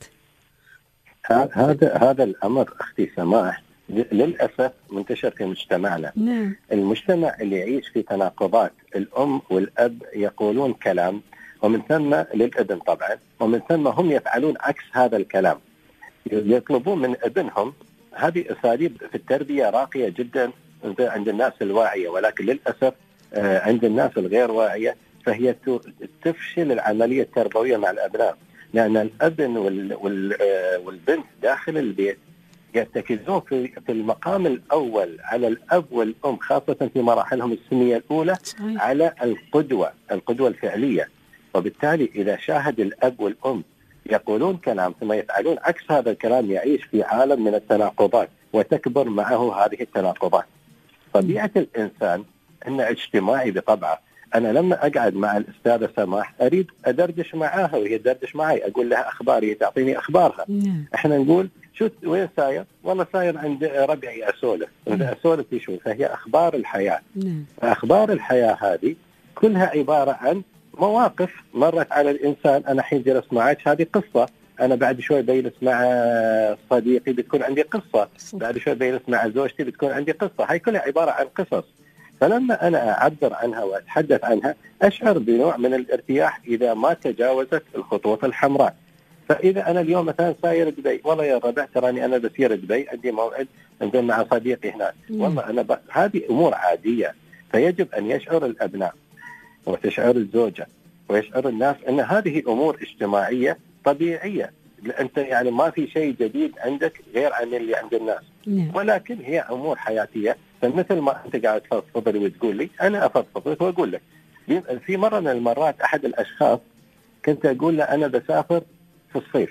هذا الأمر أختي سماح للأسف منتشر في مجتمعنا. نعم. المجتمع اللي يعيش في تناقضات، الأم والأب يقولون كلام ومن ثم للابن طبعا، ومن ثم هم يفعلون عكس هذا الكلام، يطلبون من ابنهم. هذه أساليب في التربية راقية جدا عند الناس الواعية، ولكن للأسف عند الناس الغير واعية فهي تفشل العملية التربوية مع الأبناء، لأن الابن والبنت داخل البيت يرتكزون في المقام الأول على الأب والأم، خاصة في مراحلهم السنية الأولى، على القدوة الفعلية. وبالتالي إذا شاهد الأب والأم يقولون كلام ثم يفعلون عكس هذا الكلام، يعيش في عالم من التناقضات وتكبر معه هذه التناقضات. طبيعة الإنسان أنه اجتماعي بطبعه. أنا لما أقعد مع الأستاذة سماح أريد أدردش معاها وهي تدردش معي، أقول لها أخباري تعطيني أخبارها. إحنا نقول شو وين ساير؟ والله ساير عند ربعي أسولف. أسولف شو؟ فهي أخبار الحياة. أخبار الحياة هذه كلها عبارة عن مواقف مرت على الإنسان. أنا حين جلس معك هذه قصة، أنا بعد شوي بجلس مع صديقي بتكون عندي قصة، بعد شوي بجلس مع زوجتي بتكون عندي قصة. هاي كلها عبارة عن قصص. فلما أنا أعبر عنها وأتحدث عنها أشعر بنوع من الارتياح إذا ما تجاوزت الخطوط الحمراء. فإذا أنا اليوم مثلا ساير دبي، والله يا ربع تراني أنا بسير دبي، عندي موعد مع صديقي هناك، والله أنا هذه أمور عادية. فيجب أن يشعر الأبناء وتشعر الزوجة ويشعر الناس أن هذه أمور اجتماعية طبيعية. أنت يعني ما في شيء جديد عندك غير عن اللي عند الناس، ولكن هي أمور حياتية. فمثل ما أنت قاعد تفضل لي وتقول لي، أنا أفضل لك وأقول لك. في مرة من المرات أحد الأشخاص كنت أقول له أنا بسافر في الصيف،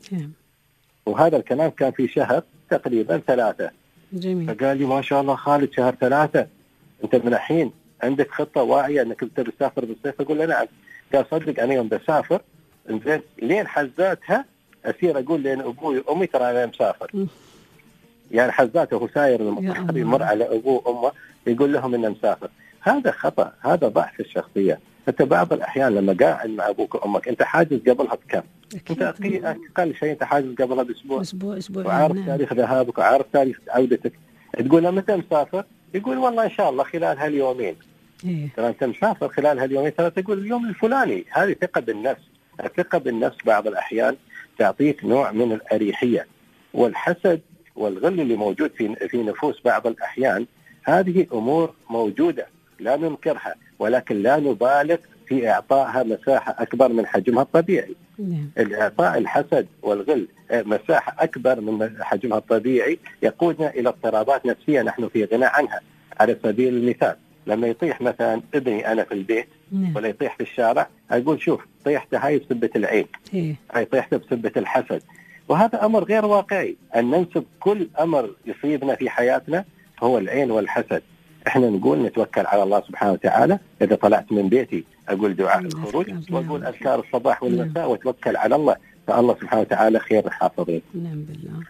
وهذا الكلام كان في شهر تقريبا 3. جميل. فقال لي ما شاء الله خالد شهر 3 أنت من الحين عندك خطة واعية أنك تسافر بالصيف؟ أقول له نعم. قال صدق أنا يوم بسافر إنزين لين حزاتها أسير أقول لين أبوي وأمي ترى أنا مسافر. يعني حزاته هو ساير المطار يمر على أبوه وأمه يقول لهم إنه مسافر. هذا خطأ، هذا ضعف الشخصية. أنت بعض الأحيان لما قاعد مع أبوك وأمك أنت حاجز قبلها بكم؟ أنت أقل شيء أنت حاجز قبلها بأسبوع، وعارف تاريخ ذهابك وعارف تاريخ عودتك. تقول له متى مسافر؟ يقول والله إن شاء الله خلال هاليومين. ترى أنت مسافر خلال هاليومين، ترى تقول اليوم الفلاني. هذه ثقة بالنفس. الثقة بالنفس بعض الأحيان تعطيك نوع من الأريحية. والحسد والغل اللي موجود في نفوس بعض الأحيان، هذه أمور موجودة لا ننكرها، ولكن لا نبالغ في إعطائها مساحة أكبر من حجمها الطبيعي. إعطاء الحسد والغل مساحة أكبر من حجمها الطبيعي يقودنا إلى اضطرابات نفسية نحن في غنى عنها. على سبيل المثال، لما يطيح مثلا ابني أنا في البيت ولا يطيح في الشارع، أقول شوف طيحته هاي بسبة العين، هاي طيحته بسبة الحسد، وهذا أمر غير واقعي. أن ننسب كل أمر يصيبنا في حياتنا هو العين والحسد. احنا نقول نتوكل على الله سبحانه وتعالى. إذا طلعت من بيتي أقول دعاء الخروج وأقول أذكار الصباح والمساء وتوكل على الله، فالله سبحانه وتعالى خير الحافظين. نعم بالله.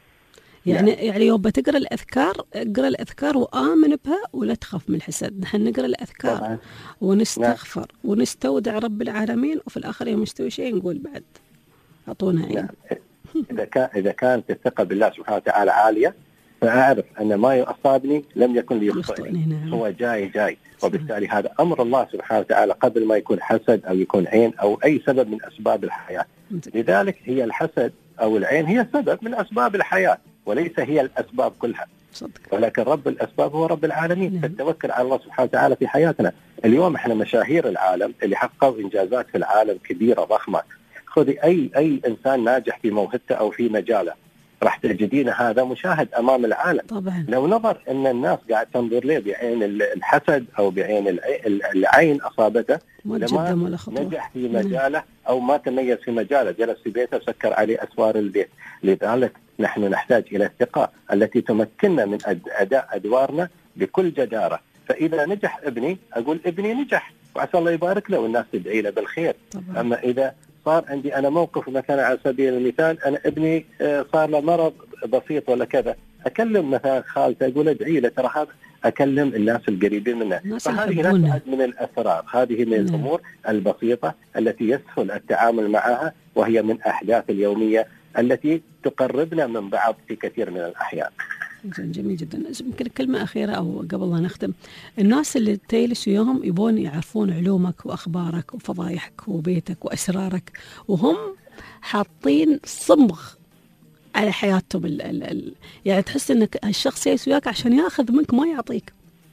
يعني يوم بتقرأ الأذكار، اقرأ الأذكار وآمن بها ولا تخاف من الحسد. نحن نقرأ الأذكار طبعا. ونستغفر ونستودع رب العالمين، وفي الآخر يوم يستوي شيء نقول بعد أعطونا عين. إذا كانت الثقة بالله سبحانه وتعالى عالية، فأعرف أن ما أصابني لم يكن ليخطئني، هو جاي، وبالتالي هذا أمر الله سبحانه وتعالى قبل ما يكون حسد أو يكون عين أو أي سبب من أسباب الحياة. لذلك هي الحسد أو العين هي سبب من أسباب الحياة، وليس هي الأسباب كلها، ولكن رب الأسباب هو رب العالمين. فالتوكل على الله سبحانه وتعالى في حياتنا. اليوم احنا مشاهير العالم اللي حققوا إنجازات في العالم كبيرة ضخمة. خذي أي إنسان ناجح في موهبته أو في مجاله، راح تجدين هذا مشاهد أمام العالم طبعا. لو نظر أن الناس قاعد تنظر له بعين الحسد أو بعين العين أصابته، لما نجح في مجاله أو ما تميز في مجاله، جلس في بيته وسكر عليه أسوار البيت. لذلك نحن نحتاج إلى الثقة التي تمكننا من أداء أدوارنا بكل جدارة. فإذا نجح ابني أقول ابني نجح وعسى الله يبارك له والناس تدعي له بالخير طبعا. أما إذا صار عندي أنا موقف مثلا على سبيل المثال، أنا ابني صار له مرض بسيط ولا كذا، أكلم مثلا خالته أقول ادعي له، ترى هذا، أكلم الناس القريبين منه. فهذه نوع من الأسرار، هذه من الأمور البسيطة التي يسهل التعامل معها، وهي من أحداث اليومية التي تقربنا من بعض في كثير من الأحيان. جميل جدا. يمكن كلمة أخيرة أو قبل لا نختم، الناس اللي تجلس وياهم يبون يعرفون علومك وأخبارك وفضايحك وبيتك وأسرارك، وهم حاطين صمغ على حياتهم يعني تحس أنك الشخص يجلس وياك عشان يأخذ منك ما يعطيك.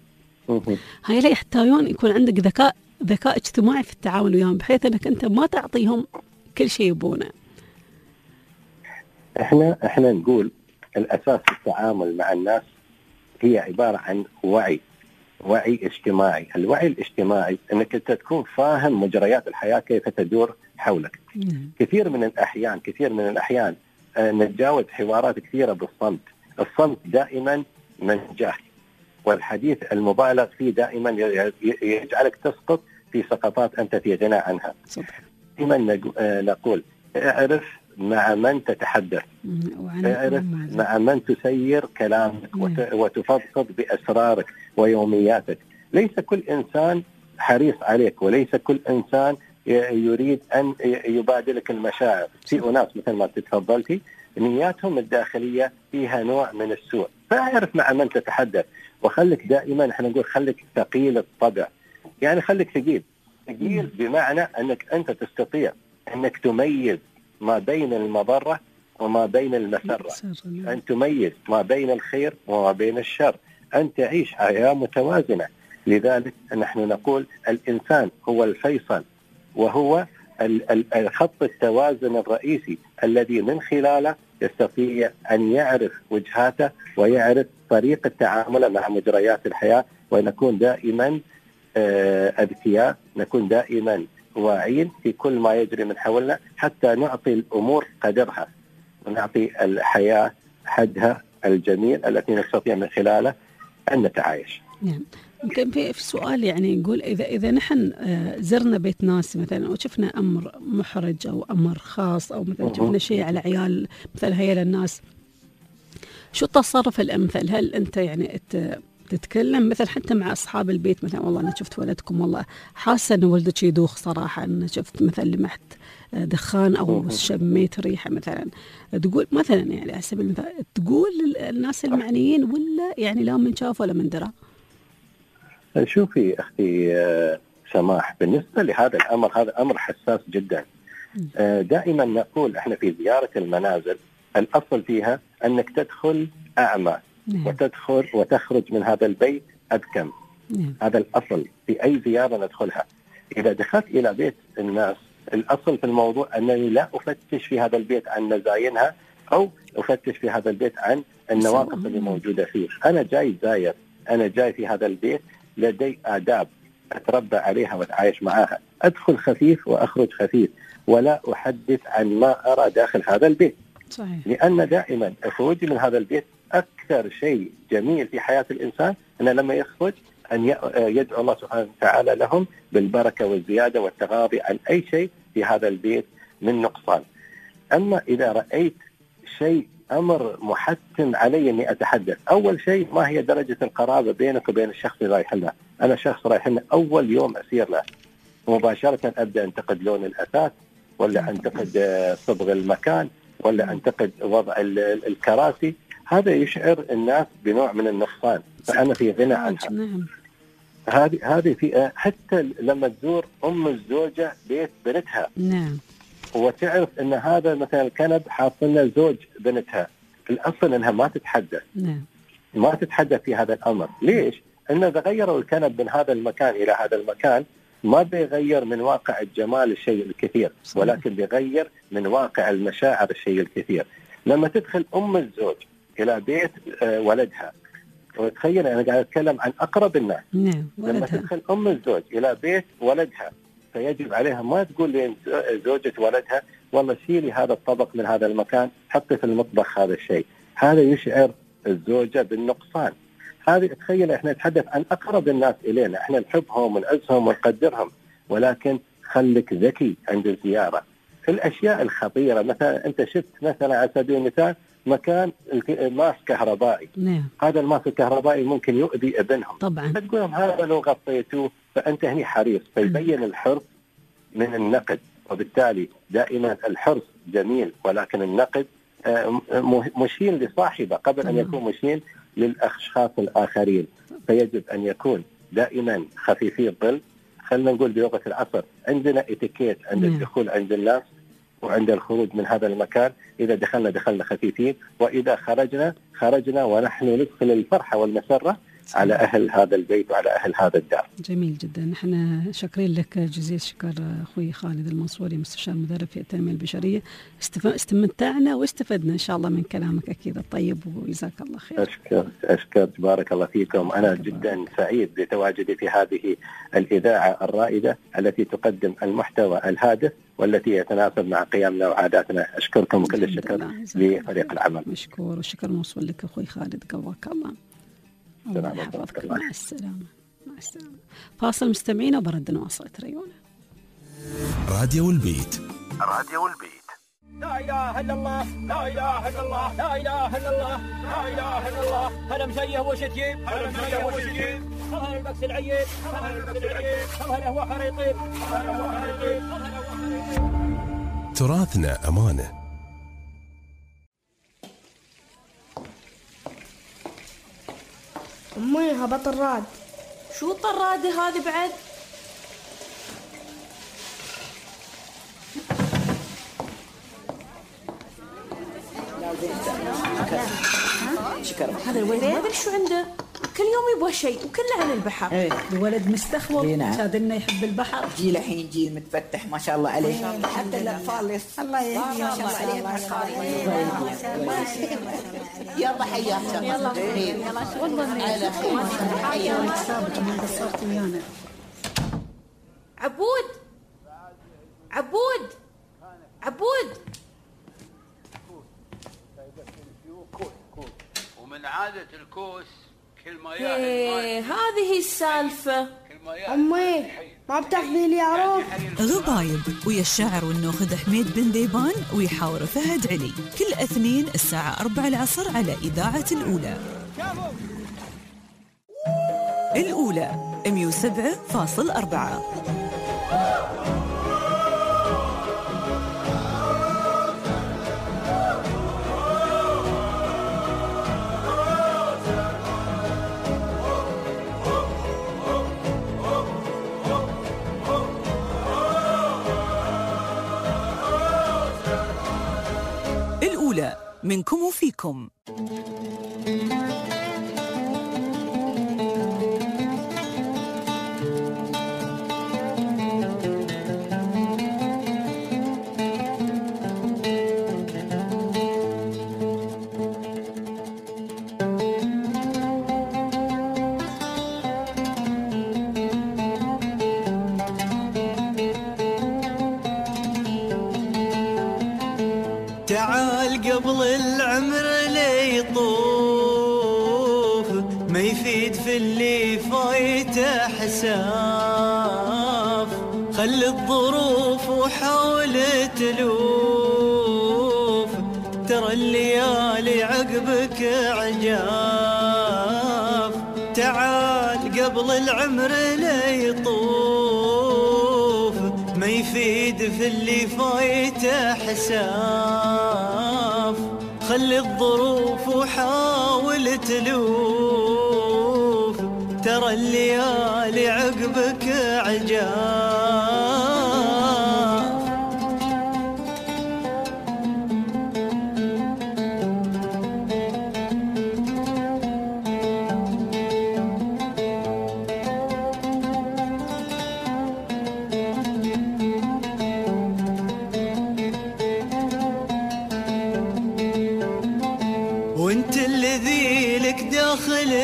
هاي لا يحتاجون يكون عندك ذكاء اجتماعي في التعامل وياهم، بحيث أنك أنت ما تعطيهم كل شيء يبونه. احنا نقول الأساس في التعامل مع الناس هي عبارة عن وعي اجتماعي. الوعي الاجتماعي أنك أنت تكون فاهم مجريات الحياة كيف تدور حولك. كثير من الأحيان نتجاوز حوارات كثيرة بالصمت. الصمت دائما منجاح، والحديث المبالغ فيه دائما يجعلك تسقط في سقطات أنت في غنى عنها. دائما نقول اعرف مع من تتحدث، اعرف مع من تسير كلامك وتفضفض بأسرارك ويومياتك. ليس كل إنسان حريص عليك، وليس كل إنسان يريد أن يبادلك المشاعر. في أناس مثل ما تفضلتي نياتهم الداخلية فيها نوع من السوء، فاعرف مع من تتحدث. وخلك دائما، احنا نقول خلك ثقيل الطبع، يعني خلك ثقيل بمعنى أنك أنت تستطيع أنك تميز ما بين المضرة وما بين المسرة، أن تميز ما بين الخير وما بين الشر، أن تعيش حياة متوازنة. لذلك نحن نقول الإنسان هو الفيصل، وهو خط التوازن الرئيسي الذي من خلاله يستطيع أن يعرف وجهاته ويعرف طريقة تعامله مع مجريات الحياة، ونكون دائما أذكياء، نكون دائما واعين في كل ما يجري من حولنا، حتى نعطي الأمور قدرها ونعطي الحياة حدها الجميل التي نستطيع من خلاله أن نتعايش. نعم. يمكن في سؤال يعني نقول إذا نحن زرنا بيت ناس مثلا وشفنا أمر محرج أو أمر خاص، أو مثلا شفنا شيء على عيال مثل هيا الناس، شو التصرف الأمثل؟ هل أنت يعني تتكلم مثل حتى مع أصحاب البيت مثلا، والله أنا شفت ولدكم والله حاسة أن ولدك يدوخ صراحة، أنا شفت مثلا لمحت دخان أو شميت ريحة مثلا، تقول مثلا يعني على سبيل المثال تقول للناس المعنيين، ولا يعني لا من شاف ولا من درى؟ شوفي أختي سماح، بالنسبة لهذا الأمر، هذا أمر حساس جدا. دائما نقول إحنا في زيارة المنازل الأصل فيها أنك تدخل أعمى وتدخل وتخرج من هذا البيت أبكم. هذا الأصل في أي زيارة ندخلها. إذا دخلت إلى بيت الناس، الأصل في الموضوع أنني لا أفتش في هذا البيت عن مزاينها أو أفتش في هذا البيت عن النواقص اللي موجودة فيه. أنا جاي زاير، أنا جاي في هذا البيت لدي آداب أتربى عليها وأتعايش معها، أدخل خفيف وأخرج خفيف، ولا أحدث عن ما أرى داخل هذا البيت. صحيح. لأن دائما خروجي من هذا البيت أكثر شيء جميل في حياة الإنسان أنه لما يخرج أن يدعو الله سبحانه وتعالى لهم بالبركة والزيادة والتغاضي عن أي شيء في هذا البيت من نقصان. أما إذا رأيت شيء أمر محتم علي أني أتحدث، أول شيء ما هي درجة القرابة بينك وبين الشخص اللي رايح له. أنا شخص رايح له أول يوم أسير له مباشرة أبدأ أنتقد لون الأثاث، ولا أنتقد صبغ المكان، ولا أنتقد وضع الكراسي. هذا يشعر الناس بنوع من النقصان، فأنا في غنى عنها. هذه في حتى لما تزور أم الزوجة بيت بنتها وتعرف أن هذا مثلا الكنب حاصلنا زوج بنتها، الأصل أنها ما تتحدث. ما تتحدث في هذا الأمر. ليش؟ أنه إذا غيروا الكنب من هذا المكان إلى هذا المكان ما بيغير من واقع الجمال الشيء الكثير، ولكن بيغير من واقع المشاعر الشيء الكثير. لما تدخل أم الزوج إلى بيت ولدها، وتخيل أنا قاعد أتكلم عن أقرب الناس. لما تدخل أم الزوج إلى بيت ولدها فيجب عليها ما تقول لزوجة ولدها والله شيلي هذا الطبق من هذا المكان، حطي في المطبخ هذا الشيء. هذا يشعر الزوجة بالنقصان. هذه تخيل احنا نتحدث عن أقرب الناس إلينا، احنا نحبهم ونعزهم ونقدرهم، ولكن خلك ذكي عند الزيارة. الأشياء الخطيرة مثلا أنت شفت مثلا على سبيل المثال مكان ماس كهربائي. هذا الماس الكهربائي ممكن يؤذي ابنهم طبعا، فتقول لهم هذا لو غطيتوه، فأنت هني حريص. فيبين الحرص من النقد، وبالتالي دائما الحرص جميل ولكن النقد مشين لصاحبه قبل أن يكون مشين للأشخاص الآخرين. فيجب أن يكون دائما خفيفي الظل. خلينا نقول بلغة العصر عندنا اتيكيت عند الدخول عند الناس وعند الخروج من هذا المكان. إذا دخلنا خفيفين، وإذا خرجنا ونحن ندخل الفرحة والمسرة على أهل هذا البيت وعلى أهل هذا الدار. جميل جدا. نحن شاكرين لك جزيل الشكر أخوي خالد المنصوري، مستشار مدرب في التنمية البشرية. استمتعنا واستفدنا إن شاء الله من كلامك أكيد الطيب، وجزاك الله خير. أشكر بارك الله فيكم. أنا جدا سعيد بتواجدي في هذه الإذاعة الرائدة التي تقدم المحتوى الهادف والتي يتناسب مع قيمنا وعاداتنا. أشكركم وكل الشكر لفريق العمل. مشكور، والشكر موصول لك أخوي خالد، قواك الله. الله يحفظك. مع السلامة. مع السلامة. فاصل مستمعين وبرد نواصل تريونا. راديو البيت. راديو البيت. لا إله إلا الله، لا إله إلا الله، لا إله إلا الله، لا إله إلا الله. هلا مزيه وشتيم، هلا مزيه وشتيم. هلا البكس العيب، هلا البكس العيب. هلا هو خريطين، هلا هو خريطين. تراثنا أمانة. أمي هبط الراد. شو الطرادة هذه بعد؟ شكرا. هذا الولد ما أدري شو عنده، كل يوم يبغى شيء وكله عن البحر. ايه الولد مستخوض، شادنا يحب البحر. جيل الحين جيل متفتح ما شاء الله عليه. حتى الأطفال الله يهديهم ما شاء الله عليهم. يلا حياك. يلا والله على خير. ثابت ما قصرت ويانا. عبود عبود عبود. ومن عادة الكوس كل ما هذه السالفة. أمي ما بتاخذي لي عروض. غضايب ويا الشاعر والناخذ حميد بن ديبان ويحاور فهد علي، كل اثنين الساعة 4 العصر على إذاعة الأولى. الأولى 107.4. منكم وفيكم. تعال قبل العمر لي يطوف، ما يفيد في اللي فايته حساف. خلي الظروف وحاول تلوف، ترى الليالي عقبك عجاف. تعال قبل العمر لي يطوف، ما يفيد في اللي فايته حساف. خلي الظروف وحاول تلوف، ترى الليالي عقبك عجاف. وانت الذي لك داخل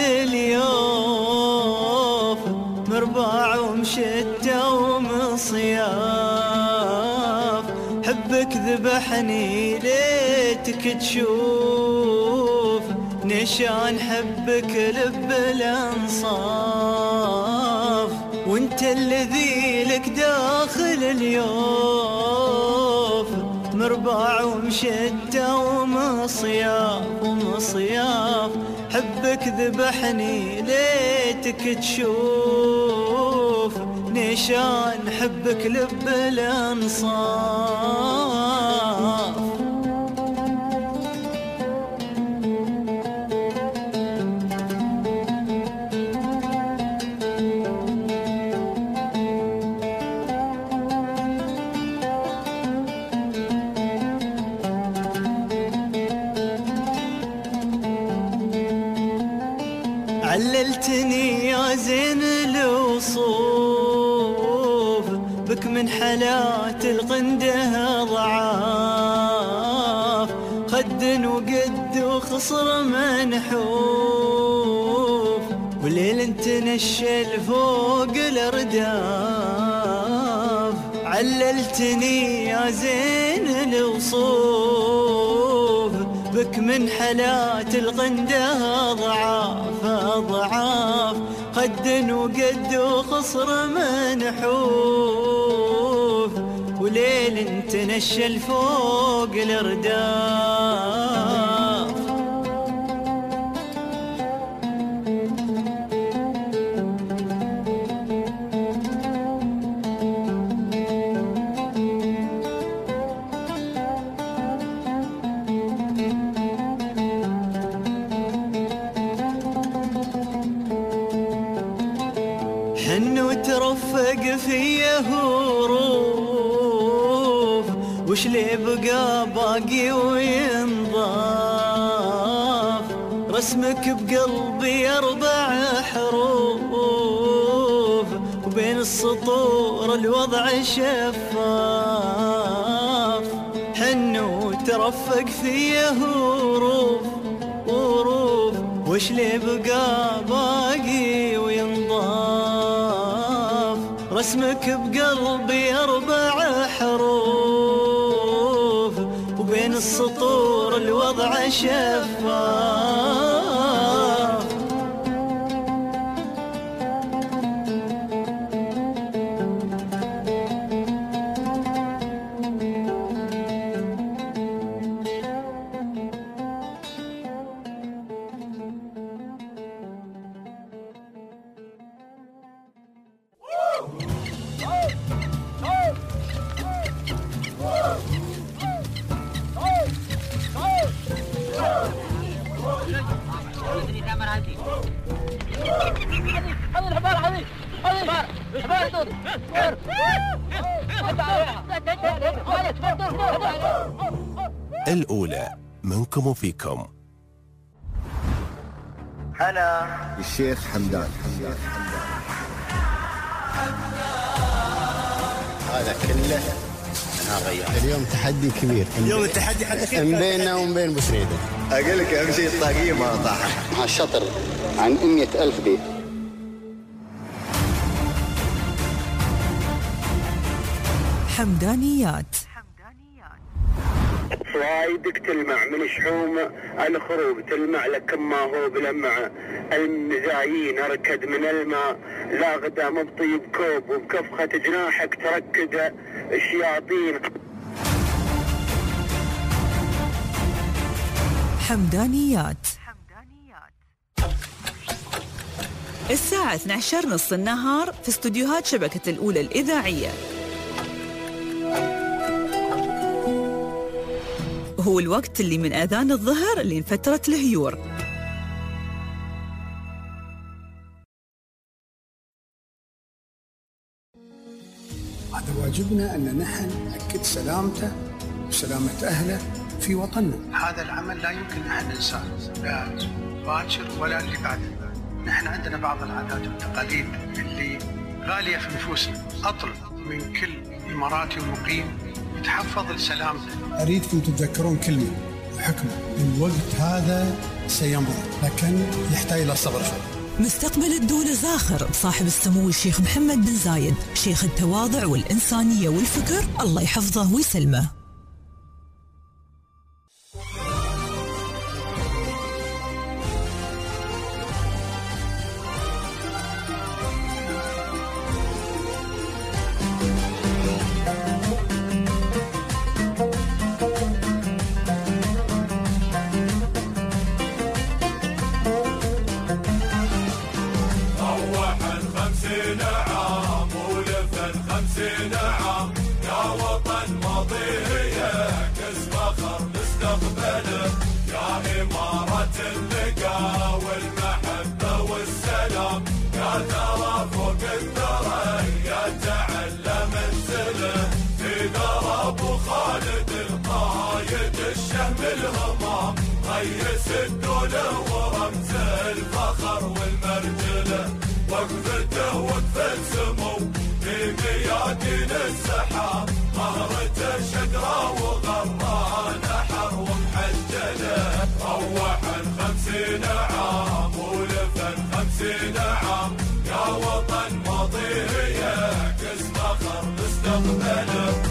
اليوف، مرباع ومشتى ومصياف. حبك ذبحني ليتك تشوف، نشان حبك لب الانصاف. وانت الذي لك داخل اليوف، مرباع ومشتى ومصياف ومصياف. حبك ذبحني ليتك تشوف، نشان حبك لب الانصاف. عللتني يا زين الوصوف، بك من حالات القنده ضعاف. خد وقد وخصر منحوف، وليل تنشل فوق الارداف. عللتني يا زين الوصوف، بك من حالات القنده ضعاف ضعاف. خد وقد وخصر منحوف، وليل تنشل فوق الارداف. حن وترفق فيه هروف، وش لي بقى باقي وينضاف. رسمك بقلبي 4 حروف، وبين السطور الوضع شفاف. حن وترفق فيه هروف وروف، وش لي بقى باقي وينضاف. رسمك بقلبي 4 حروف، وبين السطور الوضع شفاف. الأولى منكم وفيكم. أنا الشيخ حمدان. هذا كله أنا غير. اليوم تحدي كبير. اليوم التحدي حدك بيننا وبين بسريدة. أقول لك أهم شيء الطاقية ما طاحت. مع الشطر عن 100,000 بيت. حمدانيات. صوايدك تلمع من شحوم الخروب تلمع لكن ما هو بلمع المزايين اركد من الماء لا غدا مبطي بكوب وبكفخة جناحك تركد الشياطين. حمدانيات. الساعة 12:30 النهار في استوديوهات شبكة الأولى الإذاعية. هو الوقت اللي من آذان الظهر لين فترة الهيور. هذا واجبنا أن نحن نأكد سلامته وسلامة أهله في وطننا. هذا العمل لا يمكن أن ننساه، لا باكر ولا اللي بعده. نحن عندنا بعض العادات والتقاليد اللي غالية في نفوسنا. أطلب من كل إماراتي ومقيم يتحفظ لسلامته. أريدكم تتذكرون كلمة وحكمة، الوقت هذا سيمضي لكن يحتاج إلى صبر. مستقبل الدولة زاخر بصاحب السمو الشيخ محمد بن زايد، شيخ التواضع والإنسانية والفكر، الله يحفظه ويسلمه. ريس الدولة ورمز الفخر والمرجلة، وقفته وقفة سمو في ميادين السحاب، مهرته شقرة وغرانة حر ومحجلة. روح 50 عام ولفن 50 عام، يا وطن ماضيه يعكس فخر مستقبله.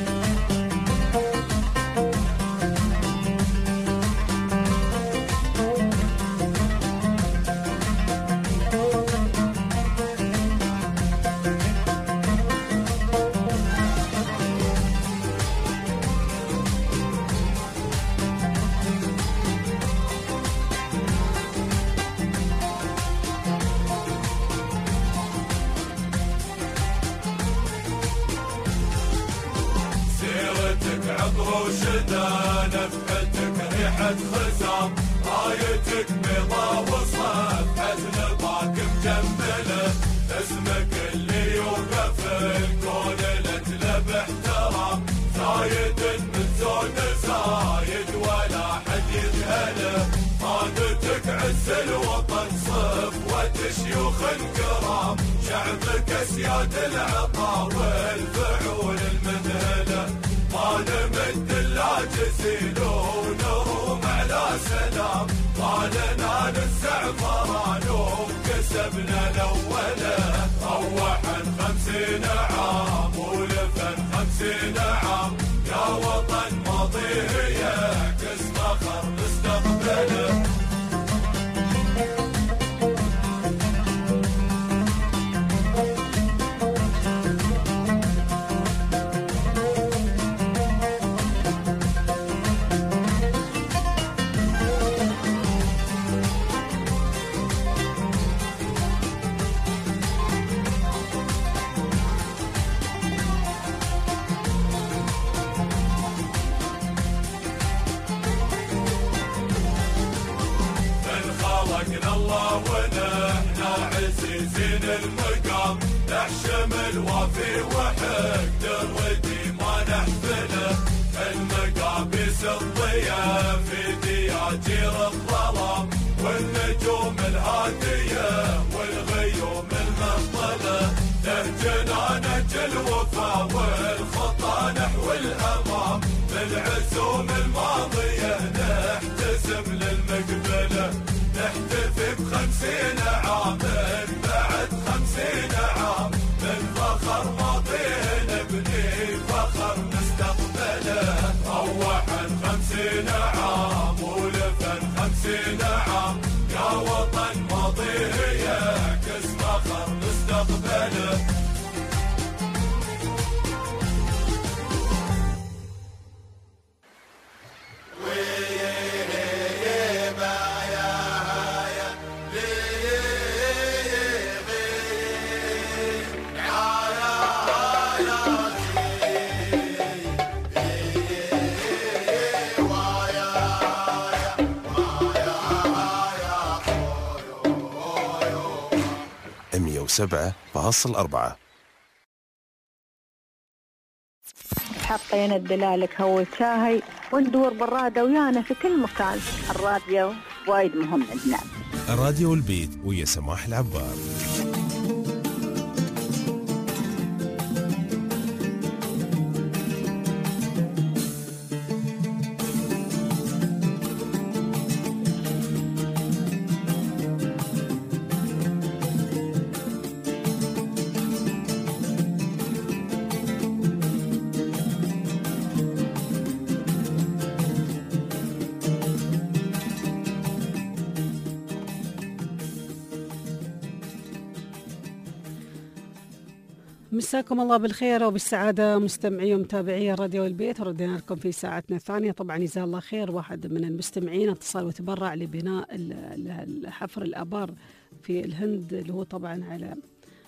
نفحتك ريحة خزام، رايتك بيضا وصفحة نباك مجملة، اسمك اللي يوقف الكون لك باحترام، زايد من زون زايد ولا حد يجهله، قادتك عز الوطن صفوة شيوخ كرام، شعبك اسياد العطا والفعول المذهله، ما نمد اللاجسين ونروم على سلام، ما لنا الزعفران وكسبنا الأولى. روح 50 عام ولفن 50 عام، يا وطن ماضيه يعكس فخر مستقبله. الله ونحنا عزيزين المقام، نحشم الوافي وحق الردي ما نحفله، المقابيس الضيافي الهمة والخطى نحو الأمام بالعزوم الماضية نحتسب للمقبلة نحتفي ب50 عام بعد 50 عام من فخر ماضيه نبني فخر مستقبله روحا 50 عام ولفا 50 عام يا وطن ماضيه يعكس فخر مستقبله. حطينا الدلالك هو شاهي وندور بالرادة ويانا في كل مكان. الراديو وايد مهم عندنا. الراديو والبيت ويا سماح العبار. مساكم الله بالخير وبالسعادة مستمعي ومتابعي راديو البيت. ردينا لكم في ساعتنا الثانية. طبعا جزاه الله خير واحد من المستمعين اتصل وتبرع لبناء حفر الآبار في الهند اللي هو طبعا على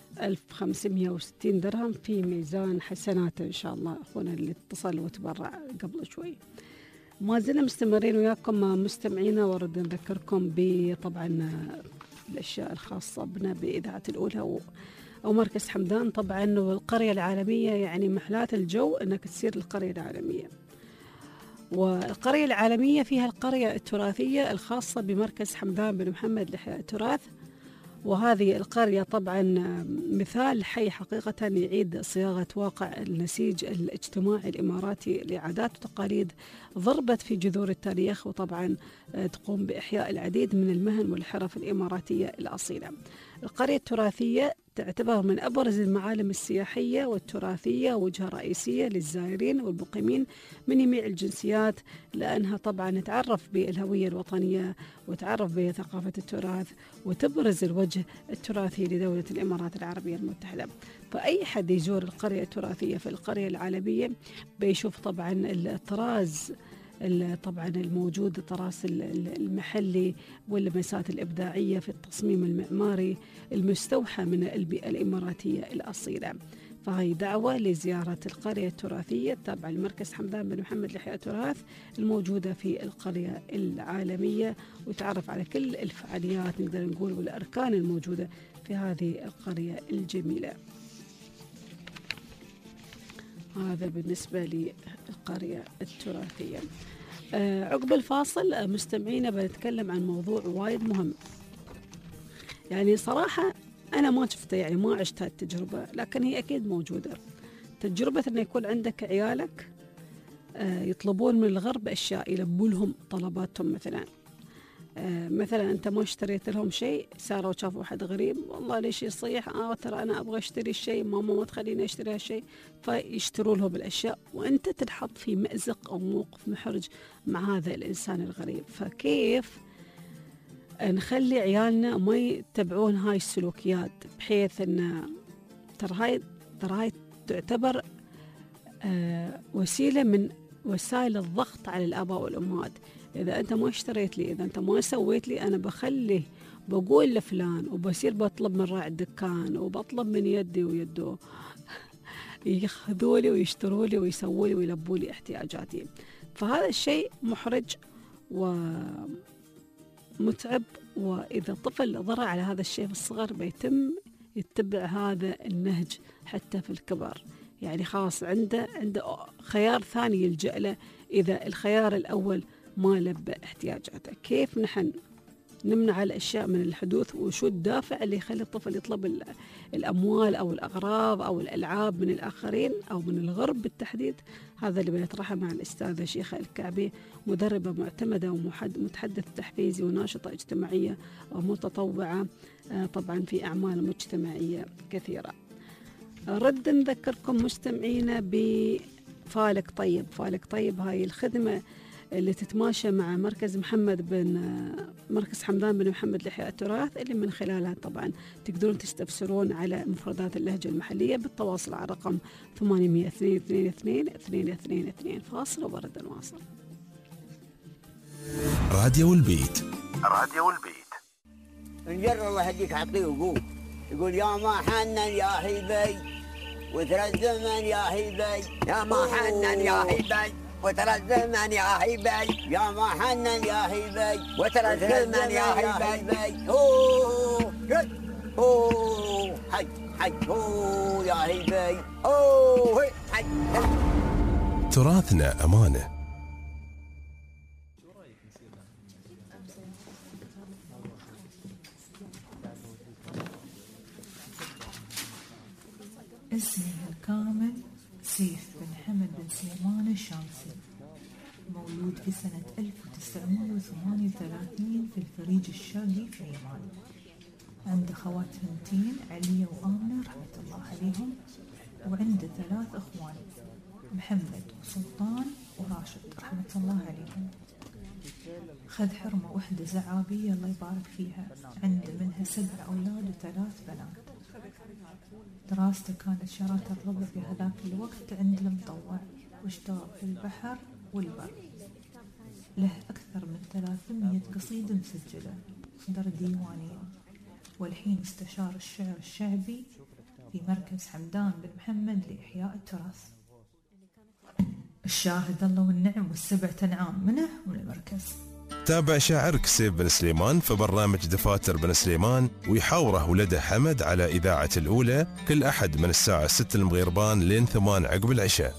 1560 درهم في ميزان حسناته إن شاء الله. أخونا اللي اتصل وتبرع قبل شوي. ما زلنا مستمرين وياكم مستمعينا ورد نذكركم بطبعا الأشياء الخاصة بنا بإذاعة الأولى أو مركز حمدان. طبعا والقرية العالمية يعني محلات الجو أنك تصير القرية العالمية. والقرية العالمية فيها القرية التراثية الخاصة بمركز حمدان بن محمد لإحياء التراث. وهذه القرية طبعا مثال حي حقيقة يعيد صياغة واقع النسيج الاجتماعي الإماراتي لعادات وتقاليد ضربت في جذور التاريخ وطبعا تقوم بإحياء العديد من المهن والحرف الإماراتية الأصيلة. القرية التراثية تعتبر من أبرز المعالم السياحية والتراثية وجهة رئيسية للزائرين والمقيمين من جميع الجنسيات لأنها طبعا تعرف بالهوية الوطنية وتعرف بثقافة التراث وتبرز الوجه التراثي لدولة الإمارات العربية المتحدة. فأي حد يزور القرية التراثية في القرية العالمية بيشوف طبعا الطراز طبعا الموجود التراث المحلي واللمسات الإبداعية في التصميم المعماري المستوحى من البيئة الإماراتية الأصيلة. فهي دعوة لزيارة القرية التراثية التابعة لمركز حمدان بن محمد لإحياء التراث الموجودة في القرية العالمية وتعرف على كل الفعاليات نقدر نقول والأركان الموجودة في هذه القرية الجميلة. هذا بالنسبة للقرية التراثية. عقب الفاصل مستمعينا بنتكلم عن موضوع وايد مهم. يعني صراحة أنا ما شفته يعني ما عشت هالتجربة لكن هي أكيد موجودة. تجربة أن يكون عندك عيالك يطلبون من الغرب أشياء يلبوا لهم طلباتهم مثلا أنت ما اشتريت لهم شيء صاروا شافوا واحد غريب والله ليش يصيح ترى أنا أبغى أشتري الشيء ماما ما تخليني أشتري هالشيء فيشتروا لهم الأشياء وأنت تنحط في مأزق أو موقف محرج مع هذا الإنسان الغريب. فكيف نخلي عيالنا ما يتبعون هاي السلوكيات بحيث أن ترى هاي تعتبر وسيلة من وسائل الضغط على الآباء والأمهات. إذا أنت ما اشتريت لي إذا أنت ما سويت لي أنا بقول لفلان وبصير بطلب من راعي الدكان وبطلب من يدي ويده ياخذوا لي ويشتروا لي ويسووا لي ويلبوا لي احتياجاتي. فهذا الشيء محرج ومتعب وإذا طفل ضرع على هذا الشيء في الصغر بيتم يتبع هذا النهج حتى في الكبر. يعني خلاص عنده خيار ثاني يلجأ له إذا الخيار الأول ما لبى احتياجاته. كيف نحن نمنع الأشياء من الحدوث، وشو الدافع اللي يخلي الطفل يطلب الأموال أو الأغراض أو الألعاب من الآخرين أو من الغرب بالتحديد. هذا اللي بنطرحه مع الأستاذة شيخة الكعبي، مدربة معتمدة ومتحدث تحفيزي وناشطة اجتماعية ومتطوعة طبعا في أعمال مجتمعية كثيرة. رد نذكركم مستمعينا بفالق طيب. فالق طيب هاي الخدمة اللي تتماشى مع مركز حمدان بن محمد لإحياء التراث، اللي من خلالها طبعا تقدرون تستفسرون على مفردات اللهجة المحلية بالتواصل على رقم 800-222-222. فاصل وبرد نواصل. راديو البيت. راديو البيت. نجر الله يهديك عطيه وقول، يقول يا ما حنن يا هيبي وترى الزمن يا هيبي، يا ما حنن يا هيبي وترى الزمن يا هيبي، يا ما حنن يا هيبي وترى الزمن يا هيبي. اوه اوه حي حي اوه يا هيبي اوه حي. تراثنا أمانة. اسمي الكامل سيف بن حمد بن سليمان الشامسي، مولود في سنة 1938 في الفريج الشرقي في اليمن. عنده خوات بنتين علية وآمنة رحمة الله عليهم، وعنده 3 أخوان محمد وسلطان وراشد رحمة الله عليهم. خذ حرمة وحدة زعابية الله يبارك فيها، عنده منها 7 أولاد و3 بنات. دراسته كانت شراكة الربع في هذاك الوقت عند المطوع، واشتغل في البحر والبر. له أكثر من 300 قصيدة مسجلة، صدر ديوانية، والحين استشار الشعر الشعبي في مركز حمدان بن محمد لإحياء التراث. الشاهد الله والنعم والسبع أنعام منه ومن المركز. تابع شاعرك سيف بن سليمان في برنامج دفاتر بن سليمان، ويحاوره ولده حمد على إذاعة الأولى كل أحد من الساعة 6 المغيربان لين 8 عقب العشاء.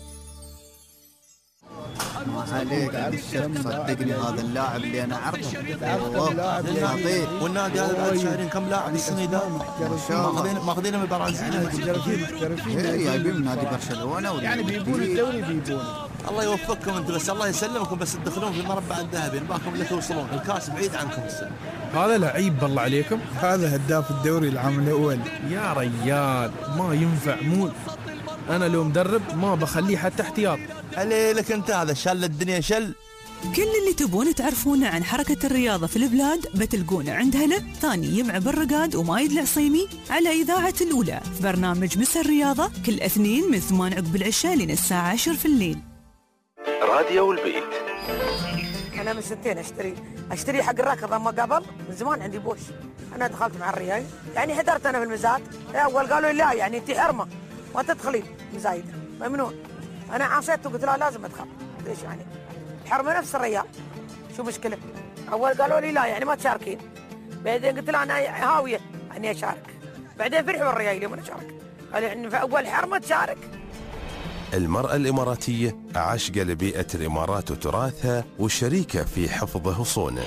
عليك عالشم صدقني، هذا اللاعب اللي انا اعرفه والله والنادي هذا بعد شهرين كم لاعب السنه ذا ماخذينه من البرازيل محترفين جايبين من نادي برشلونه يعني بيبون الدوري بيبون. الله يوفقكم انتم، بس الله يسلمكم، بس تدخلون في المربع الذهبي باكم اللي توصلون، الكاس بعيد عنكم السنه. هذا لعيب بالله عليكم، هذا هداف الدوري العام الاول يا ريال، ما ينفع مول. انا لو مدرب ما بخليه حتى احتياط. عليك انت، هذا شل الدنيا شل. كل اللي تبون تعرفونه عن حركة الرياضة في البلاد بتلقونه عند هلا ثاني يمع بالرقاد ومايد العصيمي على إذاعة الأولى في برنامج مسا الرياضة كل اثنين من 8 عقب العشاء لين الساعة 10 في الليل. راديو البيت. أنا من 2 أشتري حق الركض، أما قبل من زمان عندي بوش. أنا دخلت مع الرياي يعني حضرت أنا في المزاد، أول قالوا لا يعني أنت حرمة ما تدخلين مزايدة ممنوع. أنا عصيت وقلت لا لازم أدخل. ليش يعني؟ الحرمة نفس الريال، شو مشكلة؟ أول قالوا لي لا يعني ما تشاركين، بعدين قلت لا أنا هاوية أني أشارك، بعدين فرحوا الريال اليوم أنا أشارك، قال يعني في أول حرمة تشارك. المرأة الإماراتية عاشقة لبيئة الإمارات وتراثها، وشريكة في حفظه وصونه.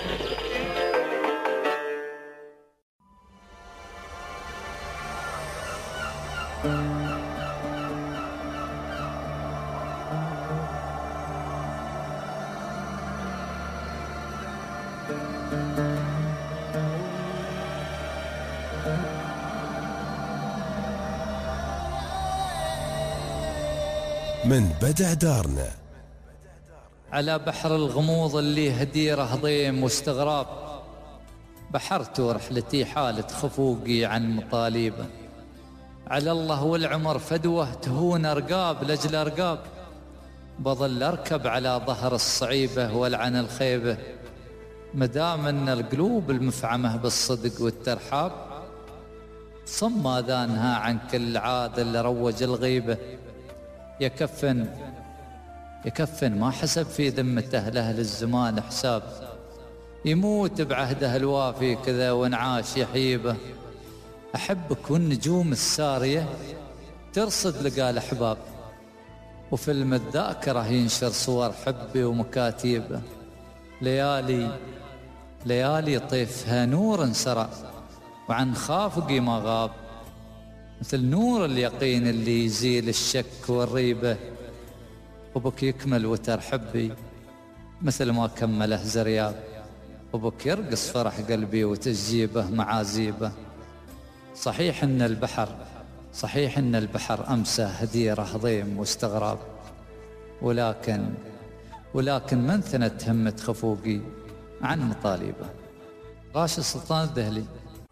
من بدع دارنا على بحر الغموض اللي هديره ضيم واستغراب، بحرت ورحلتي حالة خفوقي عن مطالبه، على الله والعمر فدوة تهون أرقاب لأجل أرقاب، بظل أركب على ظهر الصعيبة والعن الخيبة، مدام أن القلوب المفعمة بالصدق والترحاب، صم آذانها عن كل عاد اللي روج الغيبة، يكفن ما حسب في ذمته لأهل الزمان حساب، يموت بعهده الوافي كذا وانعاش يحيبه، أحبك والنجوم السارية ترصد لقى الأحباب، وفيلم الذاكرة ينشر صور حبي ومكاتيبه، ليالي ليالي طيفها نور سرى وعن خافقي ما غاب، مثل نور اليقين اللي يزيل الشك والريبة، وبك يكمل وتر حبي مثل ما كمله زرياب، وبك يرقص فرح قلبي وتجيبه معازيبه. صحيح ان البحر امسى هديره ضيم واستغراب، ولكن من ثنت همة خفوقي عن مطالبه. راشد سلطان الذهلي.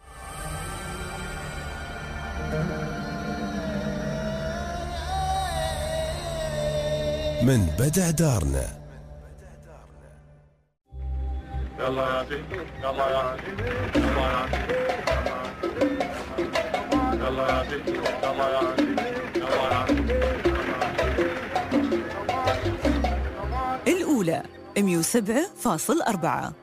من بدع دارنا. يلا يا عزيز، يلا يا عزيز، يلا يا عزيز، يلا يا عزيز، يلا يا عزيز، يلا يا عزيز. الأولى 107.4.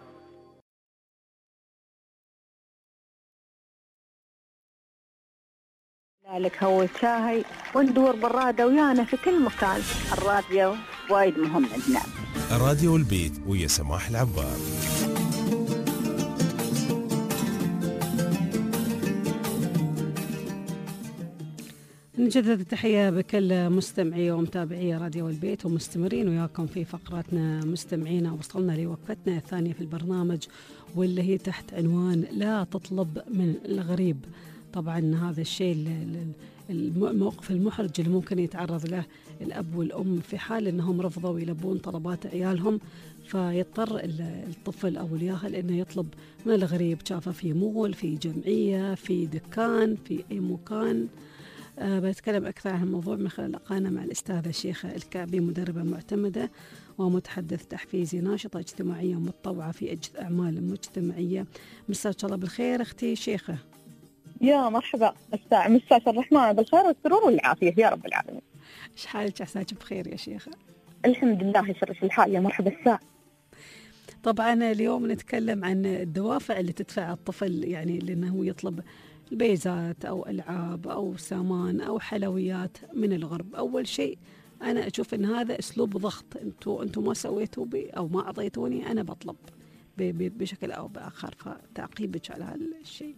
لك هو شاهي وندور بالرادة ويانا في كل مكان. الراديو وايد مهم عندنا. راديو البيت ويا سماح العبار. نجدد التحية بكل مستمعي ومتابعي راديو البيت، ومستمرين وياكم في فقراتنا مستمعينا. وصلنا لوقفتنا الثانية في البرنامج واللي هي تحت عنوان لا تطلب من الغريب. طبعا هذا الشيء الموقف المحرج اللي ممكن يتعرض له الأب والأم في حال أنهم رفضوا يلبون طلبات عيالهم، فيضطر الطفل أو الياهل أنه يطلب من الغريب، شافه في مول، في جمعية، في دكان، في أي مكان. بتكلم أكثر عن الموضوع من خلال لقاءنا مع الأستاذة الشيخة الكعبي، مدربة معتمدة ومتحدث تحفيزي، ناشطة اجتماعية ومتطوعة في أعمال مجتمعية. مساك الله بالخير أختي شيخة. يا مرحبا، مساك الرحمن بالخير والسرور والعافية يا رب العالمين. إيش حالك؟ عساك بخير يا شيخة؟ الحمد لله يشرف الحال يا مرحبا الساعة. طبعا اليوم نتكلم عن الدوافع اللي تدفع الطفل يعني لأنه يطلب البيزات أو ألعاب أو سامان أو حلويات من الغرب. أول شيء أنا أشوف أن هذا أسلوب ضغط، أنتوا ما سويتوا بي أو ما أعطيتوني، أنا بطلب بشكل أو بآخر. فتعقيبك على هذا الشيء.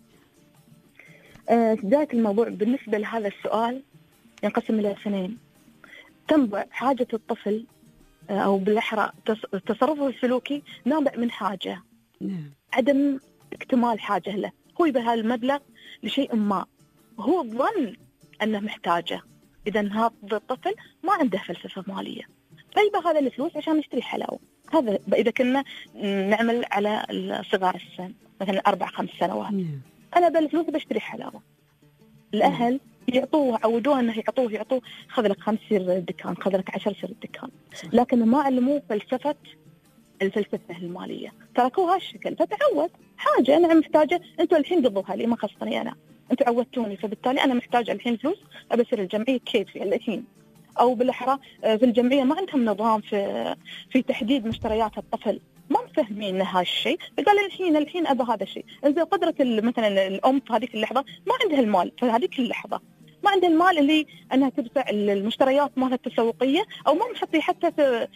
بداية الموضوع بالنسبة لهذا السؤال ينقسم إلى اثنين. تنبع حاجة الطفل أو بالأحرى تصرفه السلوكي نابع من حاجة، عدم اكتمال حاجة له، هو يبغى هالمبلغ لشيء ما، هو ظن أنه محتاجه. إذا هذا الطفل ما عنده فلسفة مالية، فيبغى هذا الفلوس عشان يشتري حلاوة. هذا إذا كنا نعمل على صغار السن مثلا 4-5 سنوات، أنا بالفلوس بشتري حلاوة. الأهل يعطوه، عودوه أنه يعطوه خذ لك 5 سير الدكان، خذ لك 10 سير الدكان، لكن ما علموه الفلسفة المالية، تركوها هالشكل. فتعود حاجة أنا محتاجة، أنتوا الحين قضوها لي، ما خصني أنا، أنتوا عودتوني، فبالتالي أنا محتاجة الحين فلوس أبصير الجمعية كيفي الحين. أو بالأحرى في الجمعية ما عندهم نظام في تحديد مشتريات الطفل، ما مفهمين هالشيء، فقال الحين أبى هذا الشيء. إذا قدرة مثلا الأم في هذيك اللحظة ما عندها المال، في هذيك اللحظة ما عندها المال اللي أنها تدفع المشتريات مالها التسوقية، أو ما محطي حتى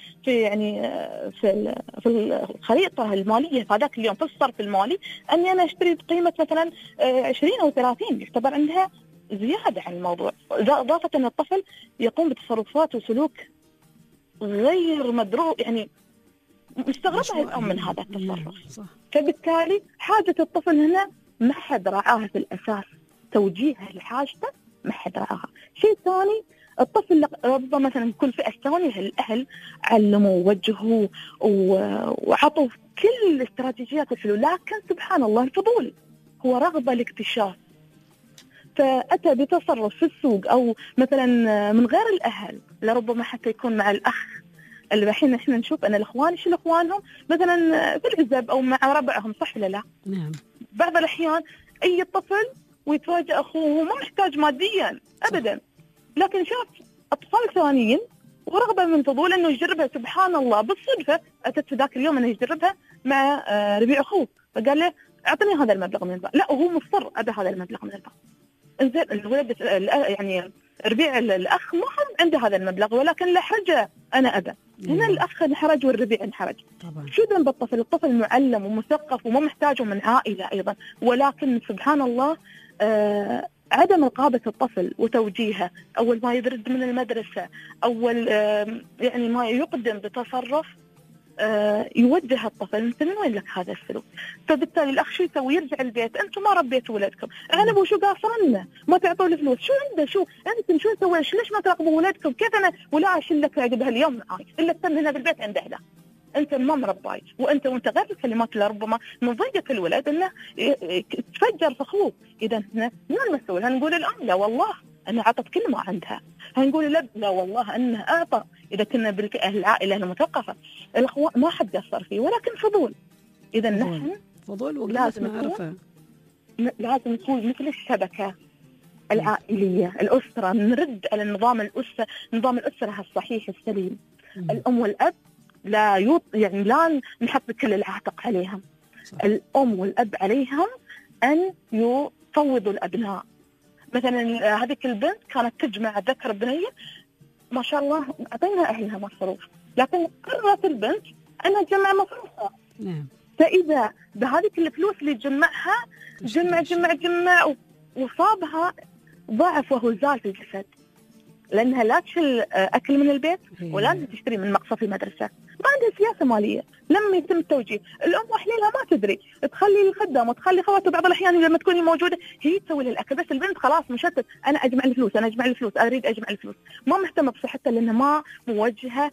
في الخريطة المالية في هذاك اليوم، في الصرف المالي، أني أنا أشتري بقيمة مثلا 20 أو 30، يعتبر عندها زيادة عن الموضوع. إضافة أن الطفل يقوم بتصرفات وسلوك غير مدروك، يعني مستغربة الأم من هذا التصرف. فبالتالي حاجة الطفل هنا ما حد رعاها في الأساس، توجيهها لحاجته ما حد رعاها. شيء ثاني، الطفل ربما مثلا كل فئة ثانية الأهل علموا ووجهوا وعطوا كل الاستراتيجيات الحلوة، لكن سبحان الله الفضول هو رغبة الاكتشاف، فأتى بتصرف في السوق أو مثلا من غير الأهل، لربما حتى يكون مع الأخ. الحين احنا نشوف ان الاخوان يشيلوا اخوانهم مثلا في العزب او مع ربعهم، صح ولا لا؟ نعم. بعض الاحيان اي طفل ويتفاجئ اخوه ما محتاج ماديا ابدا، لكن شاف اطفال ثانيين ورغبه من فضول انه يجربها. سبحان الله بالصدفه اتت في ذاك اليوم انه يجربها مع ربيع اخوه، فقال له اعطني هذا المبلغ من البنك، لا وهو مصر ابى هذا المبلغ من البنك. انزين الولد يعني ربيع الاخ ما عنده هذا المبلغ، ولكن له حاجه انا ابى، هنا الأخ انحرج والربيع انحرج. طبعا. شو ذنب الطفل؟ الطفل معلم ومثقف وما محتاجه من عائلة أيضا، ولكن سبحان الله عدم رقابة الطفل وتوجيهه أول ما يرد من المدرسة، أول يعني ما يقدم بتصرف يوجه الطفل أنت من وين لك هذا السلوك. فبالتالي الأخ شو يسوي؟ يرجع البيت، أنتم ما ربيتوا ولدكم، أنا أبو شو قاصرنا ما تعطوا له فلوس، شو عنده شو أنتم شو نسوي؟ ليش ما تراقبوا ولدكم؟ كيف أنا ولا أشلك عقب هاليوم معاي إلا تم هنا بالبيت عنده لا أنت ما مرباي، وأنت غير الكلمات اللي ربما من ضيق الولد إنه تفجر في أخوه. إذا هنا من المسؤول؟ هنقول الآن لا والله أنا عطت كل ما عندها، هنقول لا والله أنه أعطى. إذا كنا بالفئة العائلة المثقفة الأخوة ما حد قصر فيه، ولكن فضول. إذا نحن فضول لازم نكون مثل الشبكة العائلية، الأسرة، نرد على نظام الأسرة الصحيح السليم. الأم والأب لا يعني لا نحط كل العاتق عليهم. الأم والأب عليهم أن يفوضوا الأبناء. مثلا هذيك البنت كانت تجمع ذكر بنية ما شاء الله أعطينا أهلها مصروف، لكن قررت البنت أنا أجمع مصروفها. نعم. فإذا بهذيك الفلوس اللي تجمعها جمع وصابها ضعف وهو زال في الجسد، لأنها لا تشيل أكل من البيت ولا تشتري من مقصف المدرسة، ما عندها سياسة مالية. لما يتم التوجيه الأم وحليلها ما تدري، تخلي الخدام وتخلي خواتها بعض الأحيان لما تكوني موجودة هي تسوي الأكل، بس البنت خلاص مشتت، أنا أجمع الفلوس أريد أجمع الفلوس، ما مهتمة بصحتها لأنها ما موجهة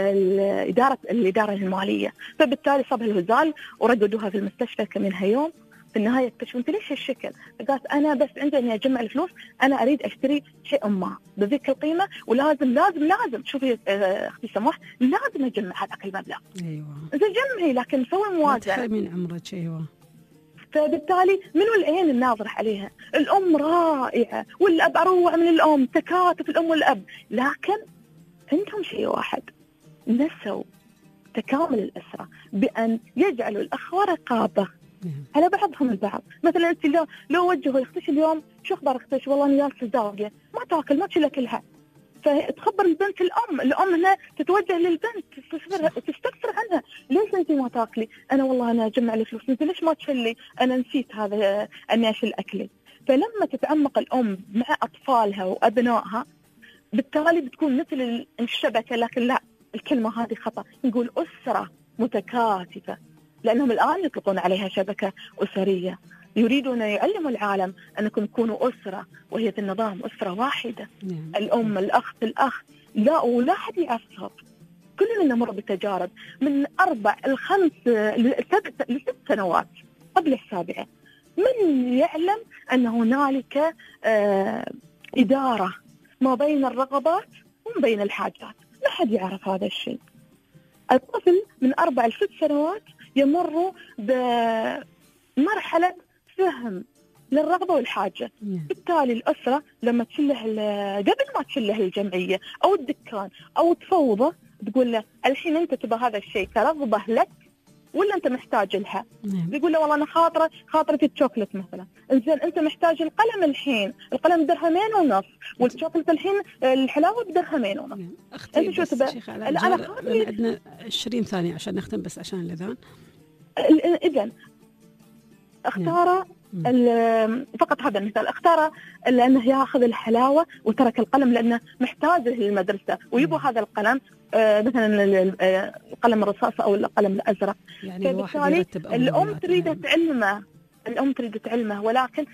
الإدارة المالية. فبالتالي صابها الهزال ورقدوها في المستشفى كمنها يوم. في النهاية اكتشفوا انت ليش هالشكل؟ قالت انا بس عندي اني اجمع الفلوس، انا اريد اشتري شيء ما بذيك القيمة، ولازم شوفي اختي سماح لازم اجمع هذاك المبلغ. ايوه انت جمعي لكن سوي موازنة من عمرك. ايوه. فبالتالي منو العين الناظرة عليها؟ الام رائعة والاب اروع من الام، تكاتف الام والاب، لكن عندهم شيء واحد، نسوا تكامل الأسرة بأن يجعلوا الأخوة رقابة على بعضهم البعض. مثلا انت لو وجهوا اختش اليوم شو اخبار اختش؟ والله انا جالسه زاويه ما تاكل ما تشيل اكلها، فتخبر البنت الام هنا تتوجه للبنت تستفسر عنها، ليش انت ما تاكلي؟ انا والله اجمع الفلوس، انت ليش ما تشلي؟ انا نسيت هذا اني اشيل اكلي. فلما تتعمق الام مع اطفالها وابنائها بالتالي بتكون مثل الشبكه، لكن لا الكلمه هذه خطا، نقول اسره متكاتفه، لأنهم الآن يطلقون عليها شبكة أسرية، يريدون أن يعلموا العالم أنكم تكونوا أسرة، وهي في النظام أسرة واحدة. الأم الأخ ولا حد يعصب، كلنا نمر بتجارب من 4 ل 5 ل 6 سنوات قبل السابعة. من يعلم أن هنالك إدارة ما بين الرغبات وما بين الحاجات؟ ما حد يعرف هذا الشيء. الطفل من 4 ل 6 سنوات يمر بمرحلة فهم للرغبة والحاجة. بالتالي الأسرة لما تشله قبل ما تشله الجمعية أو الدكان أو تفوضه تقول له الحين أنت تبى هذا الشيء كرغبة لك ولا أنت محتاج لها؟ يقول له والله أنا خاطرة الشوكولات مثلا. إنزين أنت محتاج القلم الحين، القلم $2.50 والشوكولات الحين الحلاوة $2.50. أنت شو تبى؟ أنا عندنا 20 ثانية عشان نختم بس عشان الأذان. إذن اختار فقط هذا المثال، اختار لأنه يأخذ الحلاوة وترك القلم لأنه محتاجه للمدرسة ويبغى هذا القلم مثلا القلم الرصاص أو القلم الأزرق. يعني فبالتالي الأم تريد تعلمه ولكن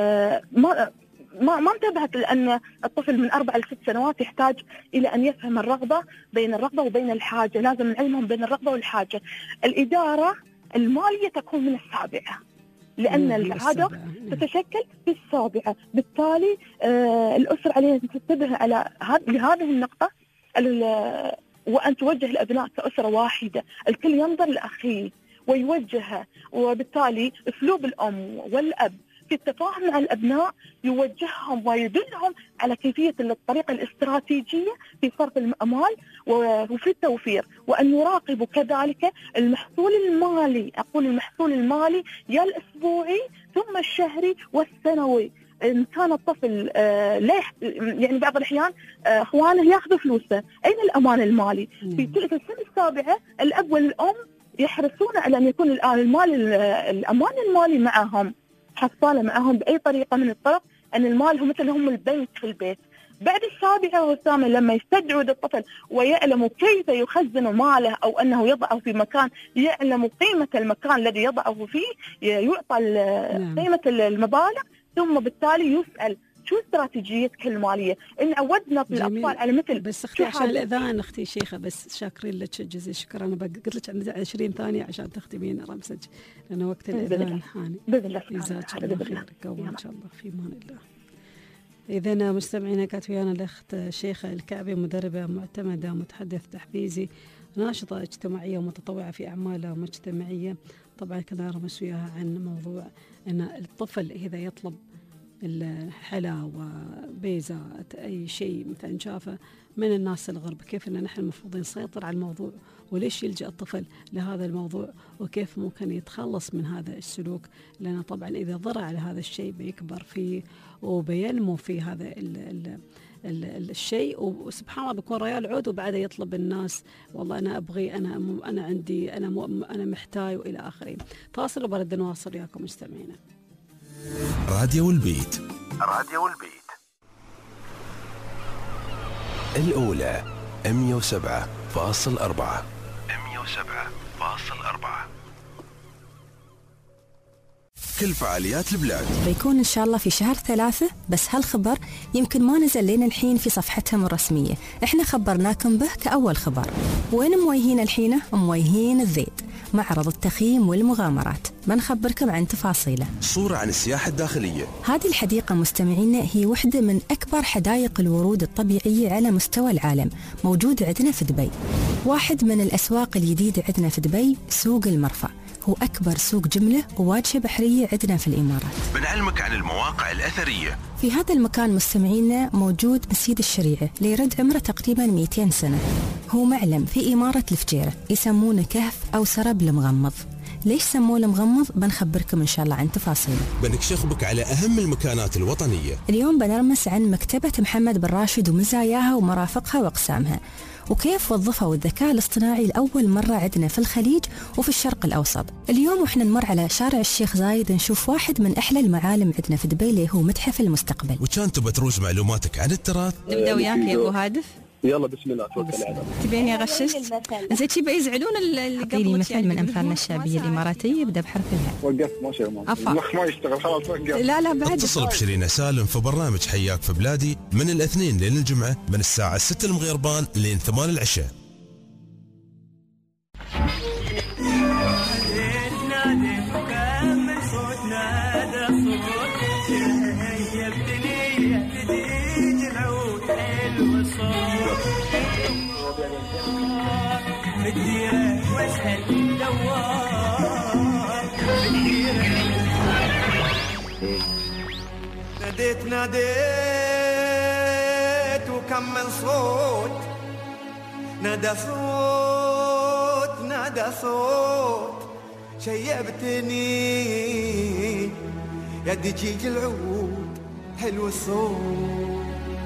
ما انتبهت، لأن الطفل من 4 ل 6 سنوات يحتاج إلى أن يفهم بين الرغبة وبين الحاجة، لازم نعلمهم بين الرغبة والحاجة. الإدارة المالية تكون من 7 لأن العادة تتشكل في 7. بالتالي الأسرة عليها أن تنتبه على لهذه النقطة، وأن توجه الأبناء كأسرة واحدة، الكل ينظر لأخيه ويوجهه. وبالتالي أسلوب الأم والأب في التفاهم مع الأبناء يوجههم ويدلهم على كيفية الطريقة الاستراتيجية في صرف الأموال وفي التوفير، وأن يراقبوا كذلك المحصول المالي. أقول المحصول المالي يا الأسبوعي ثم الشهري والسنوي. إن كان الطفل لا يعني بعض الأحيان إخوانه يأخذوا فلوسه، أين الأمان المالي؟ في السنة السابعة الأب والأم يحرصون على أن يكون الأمان المالي معهم، حصالة معهم بأي طريقة من الطرق، أن المال هم مثل هم البنك في البيت. بعد السابعة والثامنة لما يستدعوا الطفل ويعلموا كيف يخزن ماله أو أنه يضعه في مكان، يعلم قيمة المكان الذي يضعه فيه، يعطى قيمة المبالغ، ثم بالتالي يسأل شو استراتيجيتك المالية؟ إن عودنا الأطفال على مثل. بس أختي عشان الأذان أختي شيخة، بس شاكرين لك جزيل الشكر. أنا قلت لك عندي 20 ثانية عشان تختمين رمسج، لأن وقت الأذان حاني. بإذن الله. جزاك الله خير، قوم إن شاء الله في أمان الله. إذن مستمعينا، كانت ويانا الأخت شيخة الكعبي، مدربة معتمدة ومتحدث تحفيزي، ناشطة اجتماعية ومتطوعة في أعمالها مجتمعية. طبعا كنا رمس وياها عن موضوع أن الطفل إذا يطلب الحلاوة بيزا أي شيء مثلا شافه من الناس الغرب، كيف أن نحن المفروض نسيطر على الموضوع، وليش يلجأ الطفل لهذا الموضوع، وكيف ممكن يتخلص من هذا السلوك. لأنه طبعا إذا ضرع على هذا الشيء بيكبر فيه وبينمو في هذا الشيء، وسبحان الله بيكون ريال عود، وبعده يطلب الناس والله أنا أبغي، أنا عندي، أنا محتاج، وإلى آخره. فاصل وبرد نواصل وياكم مستمعينا. راديو البيت. راديو البيت الأولى 107.4. 107.4. كل فعاليات البلاد بيكون إن شاء الله في شهر 3، بس هالخبر يمكن ما نزل لنا الحين في صفحتهم الرسمية، احنا خبرناكم به كأول خبر. وين مويهين الحين؟ مويهين الذيد، معرض التخييم والمغامرات، بنخبركم عن تفاصيله. صورة عن السياحة الداخلية. هذه الحديقة مستمعينا هي واحدة من أكبر حدائق الورود الطبيعية على مستوى العالم، موجود عندنا في دبي. واحد من الأسواق الجديدة عندنا في دبي سوق المرفأ، هو أكبر سوق جملة وواجهة بحرية عندنا في الإمارات. بنعلمك عن المواقع الأثرية. في هذا المكان مستمعينا موجود مسجد الشريعة ليرد عمره تقريبا 200 سنة، هو معلم في إمارة الفجيرة، يسمونه كهف أو سرب المغمض. ليش سموه المغمض؟ بنخبركم إن شاء الله عن تفاصيله. بنكشف بك على أهم المكانات الوطنية. اليوم بنرمس عن مكتبة محمد بن راشد ومزاياها ومرافقها وأقسامها، وكيف وظفوا الذكاء الاصطناعي لأول مرة عندنا في الخليج وفي الشرق الأوسط. اليوم وإحنا نمر على شارع الشيخ زايد نشوف واحد من أحلى المعالم عندنا في دبي اللي هو متحف المستقبل. وكان تبى تروج معلوماتك عن التراث؟ نبدأ وياك يا أبو هادف. يلا بسم الله توكل على الله. تبيني غششت؟ زين شي بيزعلون اللي قبل مثل من أمثالنا الشعبية الإماراتية يبدأ بحرف الهاء. وقفت ما شاء الله. المخ ما يشتغل خلاص وقف. لا بعد. اتصل بشيرين سالم في برنامج حياك في بلادي من الاثنين لين الجمعة من الساعة 6 المغربان لين 8 العشاء. ناديت وكم من صوت، نادى صوت شيبتني يا دجيج العود حلو الصوت،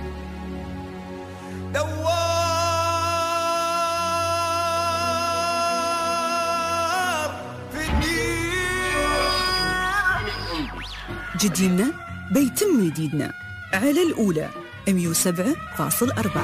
دوار في الدين. جديدنا بيتم جديدنا على الأولى 107.4.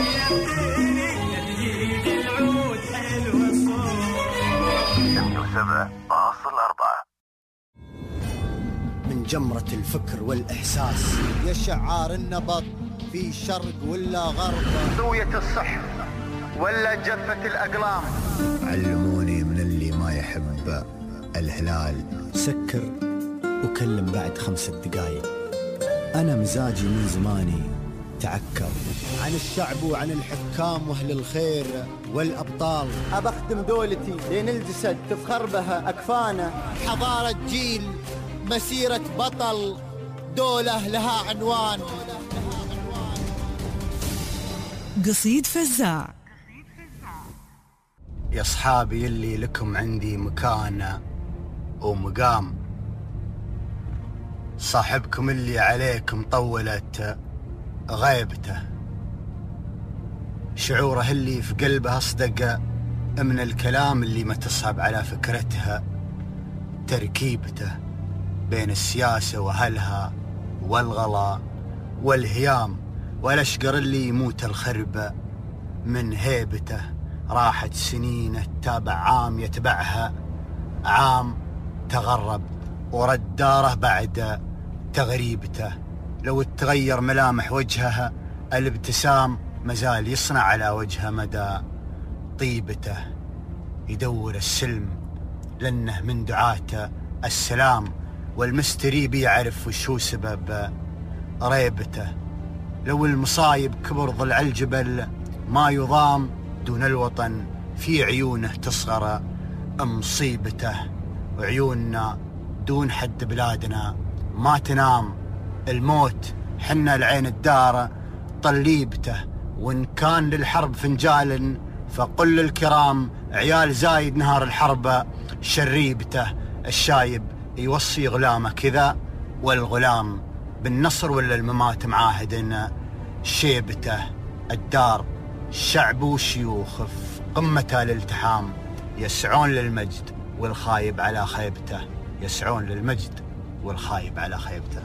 من جمرة الفكر والإحساس يا شعار النبض في شرق ولا غرب، زوية الصح ولا جفة الأقلام. علموني من اللي ما يحب الهلال سكر وكلم بعد 5 دقايق. أنا مزاجي من زماني تعكر عن الشعب وعن الحكام وأهل الخير والأبطال. أبخدم دولتي لين الجسد تفخر بها أكفانا. حضارة جيل، مسيرة بطل، دولة لها عنوان. قصيد فزاع. يا أصحابي اللي لكم عندي مكانة ومقام، صاحبكم اللي عليكم طولت غيبته، شعوره اللي في قلبه أصدق من الكلام اللي ما تصعب على فكرتها تركيبته بين السياسة وأهلها والغلا والهيام والأشقر اللي يموت الخرب من هيبته. راحت سنين تتابع عام يتبعها عام، تغرب ورد داره بعد تغريبته. لو تغير ملامح وجهها الابتسام مازال يصنع على وجهه مدى طيبته. يدور السلم لأنه من دعاته السلام، والمستري بيعرف وشو سبب ريبته. لو المصايب كبر ضلع الجبل ما يضام، دون الوطن في عيونه تصغر مصيبته. وعيوننا دون حد بلادنا ما تنام، الموت حنا العين الدار طليبته. وإن كان للحرب فنجال فقل للكرام عيال زايد نهار الحرب شريبته. الشايب يوصي غلامه كذا، والغلام بالنصر ولا الممات معاهد شيبته. الدار شعب وشيوخ في قمة الالتحام، يسعون للمجد والخايب على خيبته. يسعون للمجد والخايب على خيبته.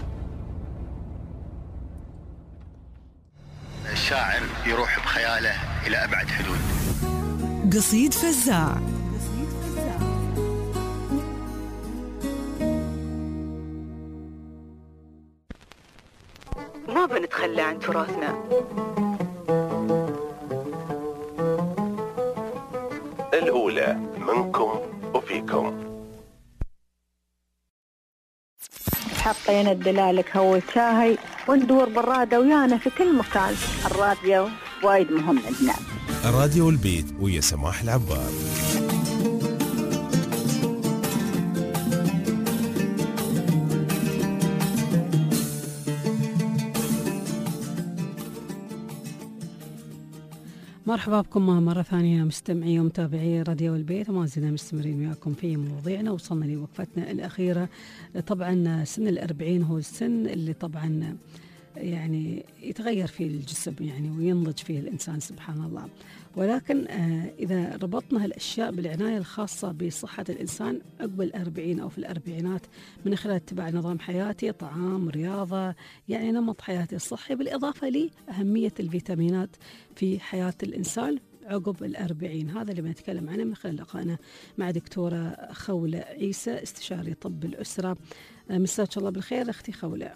الشاعر يروح بخياله إلى أبعد حدود. قصيد فزاع. ما بنتخلى عن تراثنا. الأولى منكم وفيكم. حطينا الدلالك هو شاهي وندور بالرادة ويانا في كل مكان. الراديو وايد مهم عندنا. الراديو البيت ويا سماح العبار. مرحبا بكم مرة ثانية مستمعي ومتابعي راديو البيت، وما زلنا مستمرين وياكم في مواضيعنا. وصلنا لوقفتنا الأخيرة. طبعا سن 40 هو السن اللي طبعا يعني يتغير فيه الجسم يعني وينضج فيه الإنسان سبحان الله. ولكن إذا ربطنا هالأشياء بالعناية الخاصة بصحة الإنسان قبل 40 أو في الأربعينات من خلال اتباع نظام حياتي، طعام، رياضة، يعني نمط حياتي الصحي، بالإضافة لأهمية الفيتامينات في حياة الإنسان عقب 40. هذا اللي بنتكلم عنه من خلال لقائنا مع دكتورة خولة عيسى، استشاري طب الأسرة. مساك الله بالخير أختي خولة.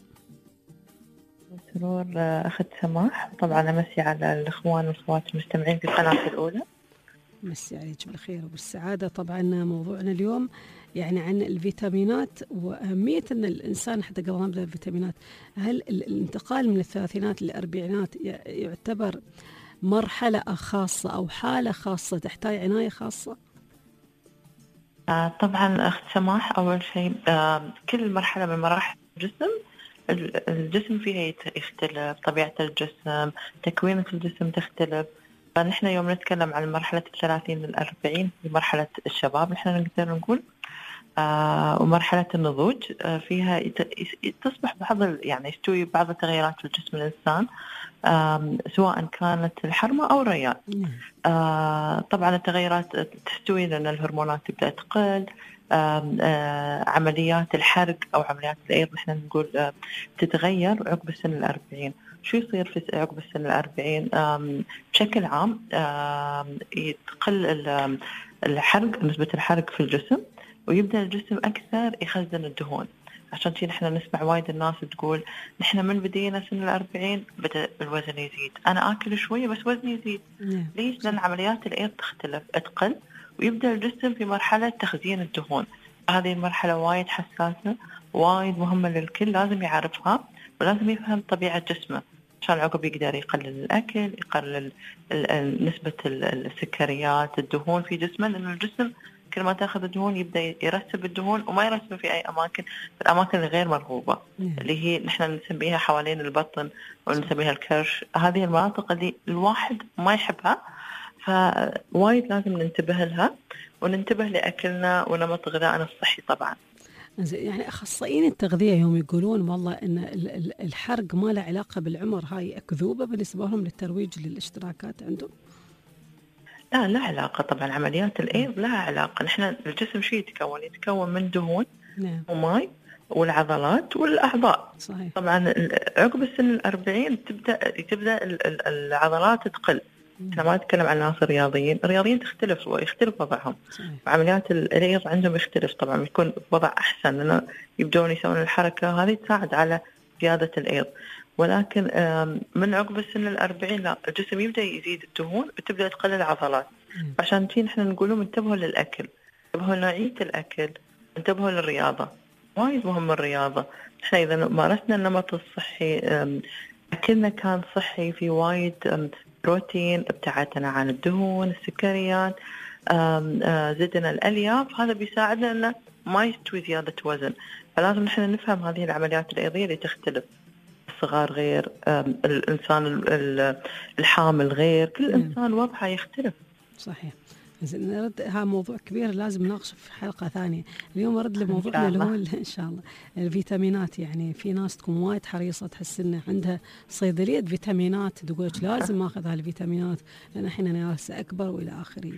سرور أخت سماح. طبعا أمسي على الإخوان والأخوات المستمعين في القناة الأولى. مسي عليك بالخير وبالسعادة. طبعا موضوعنا اليوم يعني عن الفيتامينات وأهمية أن الإنسان حتى قبل ما نبدأ الفيتامينات، هل الانتقال من الثلاثينات للأربعينات يعتبر مرحلة خاصة أو حالة خاصة تحتاج عناية خاصة؟ طبعا أخت سماح، أول شيء كل مرحلة من مراحل الجسم فيها يختلف، طبيعة الجسم، تكوينة الجسم تختلف. فنحن يوم نتكلم عن مرحلة 30 لل40 في مرحلة الشباب نحن نقدر نقول، ومرحلة النضوج فيها تصبح يعني يستوي بعض التغيرات في جسم الإنسان، سواء كانت الحرمة أو الريال. طبعا التغيرات تستوي لأن الهرمونات تبدأ تقل، عمليات الحرق أو عمليات الأيض نحن نقول تتغير عقب السن 40. شو يصير في عقب السن 40 بشكل عام؟ يتقل الحرق، نسبة الحرق في الجسم، ويبدأ الجسم أكثر يخزن الدهون. عشان شي نحن نسمع وايد الناس تقول نحن من بدينا سن 40 بدأ الوزن يزيد، أنا آكل شوية بس وزني يزيد. ليش؟ لأن عمليات الأيض تختلف، تقل، ويبدأ الجسم في مرحلة تخزين الدهون. هذه المرحلة وايد حساسة، وايد مهمة للكل، لازم يعرفها ولازم يفهم طبيعة جسمه عشان عقب يقدر يقلل الأكل، يقلل نسبة السكريات، الدهون في جسمه. لأن الجسم كل ما تأخذ الدهون يبدأ يرسب الدهون، وما يرسب في أي أماكن، في الأماكن الغير مرغوبة اللي هي نحن نسميها حوالين البطن ونسميها الكرش. هذه المناطق اللي الواحد ما يحبها، فوايد لازم ننتبه لها وننتبه لأكلنا ونمط غذائنا الصحي. طبعا يعني أخصائيين التغذية يوم يقولون والله إن الحرق ما له علاقة بالعمر، هاي أكذوبة بالنسبة لهم للترويج للاشتراكات عندهم؟ لا علاقة طبعا. عمليات الإيض لها علاقة. نحن الجسم شو يتكون من دهون وماء والعضلات والأعضاء. صحيح. طبعا عقب السن 40 تبدأ العضلات تقل. احنا ما نتكلم عن ناس رياضيين يختلف وضعهم. صحيح. عمليات الإيض عندهم يختلف طبعا، يكون وضع أحسن لأنه يبدون يسوون الحركة هذه تساعد على زيادة الإيض. ولكن من عقب السن 40 لا، الجسم يبدأ يزيد الدهون وتبدأ تقل العضلات. عشان تين احنا نقول لهم انتبهوا للأكل، انتبهوا لنوعية الأكل، انتبهوا للرياضة. وايد مهم الرياضة. احنا إذا مارسنا النمط الصحي، أكلنا كان صحي، في وايد بروتين، ابتعدنا عن الدهون، السكريات، زدنا الألياف، هذا بيساعدنا أنه ما يستوي زيادة وزن. فلازم نحن نفهم هذه العمليات الإيضية اللي تختلف. الصغار غير، الإنسان الحامل غير، كل إنسان وضعه يختلف. صحيح. نرد، ها موضوع كبير لازم نناقشه في حلقة ثانية. اليوم أرد لموضوعنا اللي هو إن شاء الله الفيتامينات. يعني في ناس تكون وايد حريصة، تحس إن عندها صيدلية فيتامينات، تقول لازم أخذ هالفيتامينات لأن إحنا ناس أكبر وإلى آخره.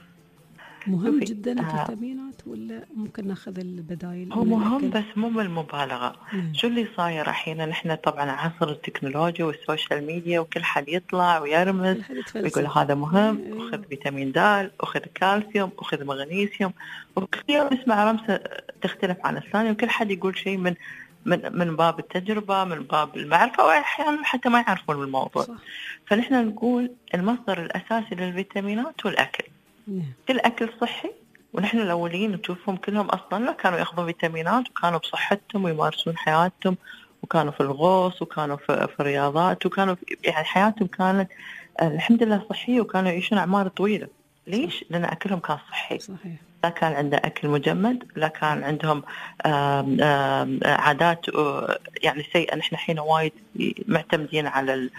مهم جدا الفيتامينات ولا ممكن ناخذ البدايل؟ هو مهم بس مو بالمبالغة. شو اللي صاير الحين؟ نحن طبعا عصر التكنولوجيا والسوشيال ميديا، وكل حد يطلع ويرمز ويقول هذا مهم، أخذ فيتامين د، أخذ كالسيوم، أخذ مغنيسيوم، وكل يوم نسمع رمزة تختلف عن الثانية، وكل حد يقول شيء من باب التجربة، من باب المعرفة، وأحيانا حتى ما يعرفون الموضوع. فنحن نقول المصدر الأساسي للفيتامينات هو الأكل. كل أكل صحي، ونحن الأولين نشوفهم كلهم أصلا لا كانوا يأخذون فيتامينات، وكانوا بصحتهم ويمارسون حياتهم، وكانوا في الغوص، وكانوا في الرياضات، وكانوا يعني حياتهم كانت الحمد لله صحية، وكانوا يعيشون أعمار طويلة. ليش؟ لأن أكلهم كان صحي. صحيح. لا كان عنده أكل مجمد، لا كان عندهم عادات يعني سيئة. نحن حين وايد معتمدين على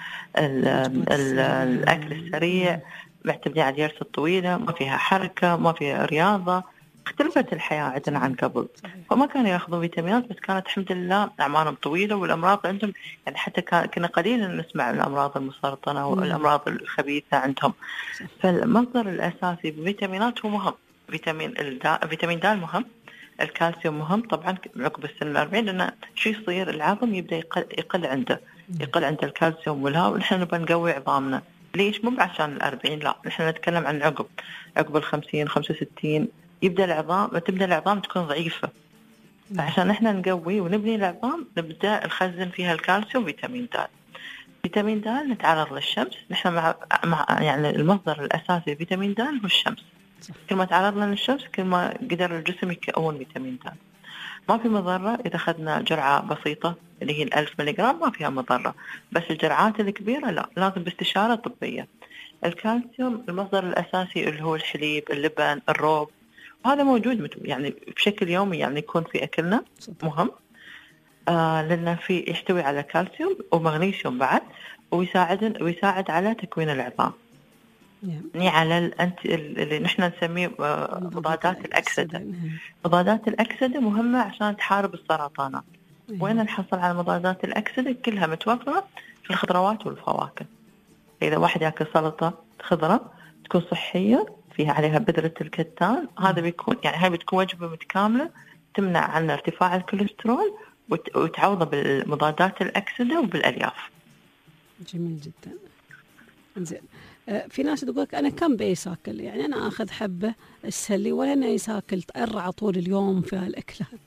الأكل السريع، معتمدين على الجلسة الطويلة، ما فيها حركة، ما فيها رياضة. اختلفت الحياة عندنا عن قبل. فما كانوا يأخذوا فيتامينات، بس كانت الحمد لله أعمارهم طويلة، والأمراض عندهم يعني حتى كنا قليلا نسمع عن الأمراض المسرطنة والأمراض الخبيثة عندهم. فالمصدر الأساسي بالفيتامينات هو مهم. فيتامين د مهم، الكالسيوم مهم طبعا عقب السن 40، لأن شو يصير؟ العظم يبدأ يقل عنده الكالسيوم والهواء، ونحن نبغى نقوي عظامنا. ليش؟ مو عشان 40، لا، نحن نتكلم عن عقب 50 65 تبدأ العظام تكون ضعيفة. فعشان نحن نقوي ونبني العظام، نبدأ نخزن فيها الكالسيوم. فيتامين د نتعرض للشمس. نحن مع يعني المصدر الأساسي لفيتامين د هو الشمس. كل ما تعرضنا للشمس كل ما قدر الجسم يكون فيتامين د. ما في مضرة إذا أخذنا جرعة بسيطة اللي هي 1000 ملغرام، ما فيها مضرة. بس الجرعات الكبيرة لا، لازم باستشارة طبية. الكالسيوم المصدر الأساسي اللي هو الحليب، اللبن، الروب، وهذا موجود يعني بشكل يومي، يعني يكون في أكلنا مهم، لأنه يحتوي على كالسيوم ومغنيسيوم بعد، ويساعد على تكوين العظام. يعني على اللي نحن نسميه مضادات الأكسدة. مضادات الأكسدة مهمة عشان تحارب السرطانات. وين نحصل على مضادات الأكسدة؟ كلها متوفرة في الخضروات والفواكه. إذا واحد يأكل سلطة خضرة تكون صحية، فيها عليها بذرة الكتان، هذا بيكون يعني هاي بتكون وجبة متكاملة تمنع عن ارتفاع الكوليسترول وتعوضه بالمضادات الأكسدة وبالألياف. جميل جدا. زين. في ناس تقولك أنا كم بيس أكل، يعني أنا أخذ حبة السلي ولا أنا يساكل أرعى طول اليوم في هالأكلات؟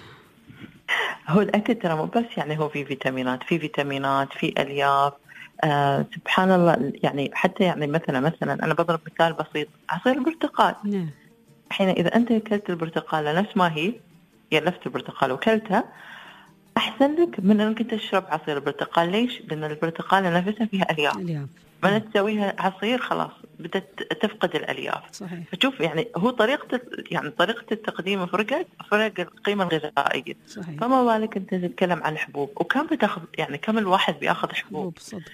هو الأكل ترى مو بس يعني هو في فيتامينات، في ألياف. سبحان الله. يعني حتى يعني مثلا أنا بضرب مثال بسيط، عصير البرتقال. حين إذا أنت أكلت البرتقالة نفس ما هي لفت البرتقال وكلتها، أحسن لك من أنك تشرب عصير البرتقال. ليش؟ لأن البرتقالة نفسها فيها ألياف. ما تسويها عصير خلاص بدأت تفقد الألياف. صحيح. فتشوف يعني هو طريقة التقديم فرق القيمة الغذائية. صحيح. فما بالك أنت تتكلم عن حبوب، وكم بتاخذ، يعني كم الواحد بياخذ حبوب.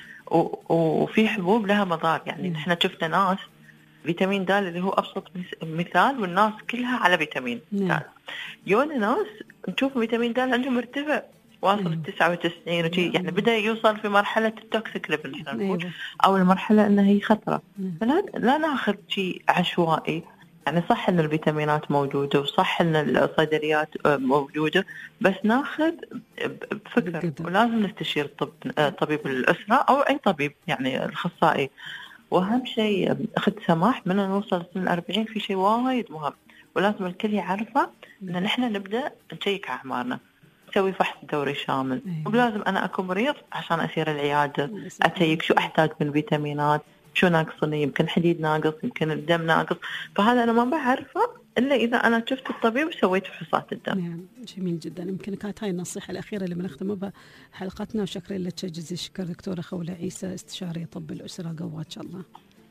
وفي حبوب لها مضار. يعني نحن شفنا ناس فيتامين د اللي هو أبسط مثال، والناس كلها على فيتامين د. يونا ناس نشوف فيتامين د عندهم مرتفع واصل 99 وشي، يعني بدأ يوصل في مرحلة التوكسيك ليفل أو المرحلة أنها هي خطرة. فلا ناخذ شيء عشوائي. يعني صح أن الفيتامينات موجودة وصح أن الصيدليات موجودة، بس ناخذ بفكر، ولازم نستشير طبيب الأسرة أو أي طبيب يعني الأخصائي. وأهم شيء أخذ سماح من نوصل سن 40 في شيء وايد مهم، ولازم الكل يعرفه أن نحن نبدأ نشيك على أعمارنا، نسوي فحص دوري شامل. ولازم أنا أكون مريض عشان أسير العيادة أتيك شو أحتاج من فيتامينات، شو ناقصني، يمكن حديد ناقص، يمكن الدم ناقص. فهذا أنا ما بعرفه إلا إذا أنا شفت الطبيب وسويت فحوصات الدم. جميل جدا. يمكن كانت هاي النصيحة الأخيرة اللي بنختم بها حلقتنا، وشكرا لك جزيل الشكر دكتورة خولة عيسى، استشاري طب الأسرة. قوات إن شاء الله.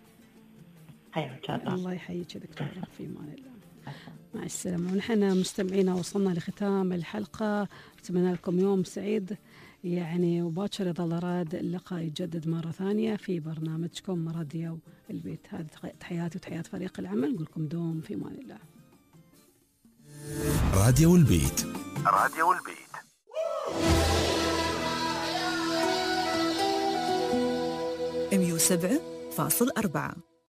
حياك الله يحييك دكتورة، في امان الله. مع السلامة. ونحن مستمعينا وصلنا لختام الحلقة، أتمنى لكم يوم سعيد يعني، وباكر إذا الله راد اللقاء يتجدد مرة ثانية في برنامجكم راديو البيت. هذه تحياتي وتحيات فريق العمل، نقول لكم دوم في امان الله. راديو البيت. راديو البيت 107.4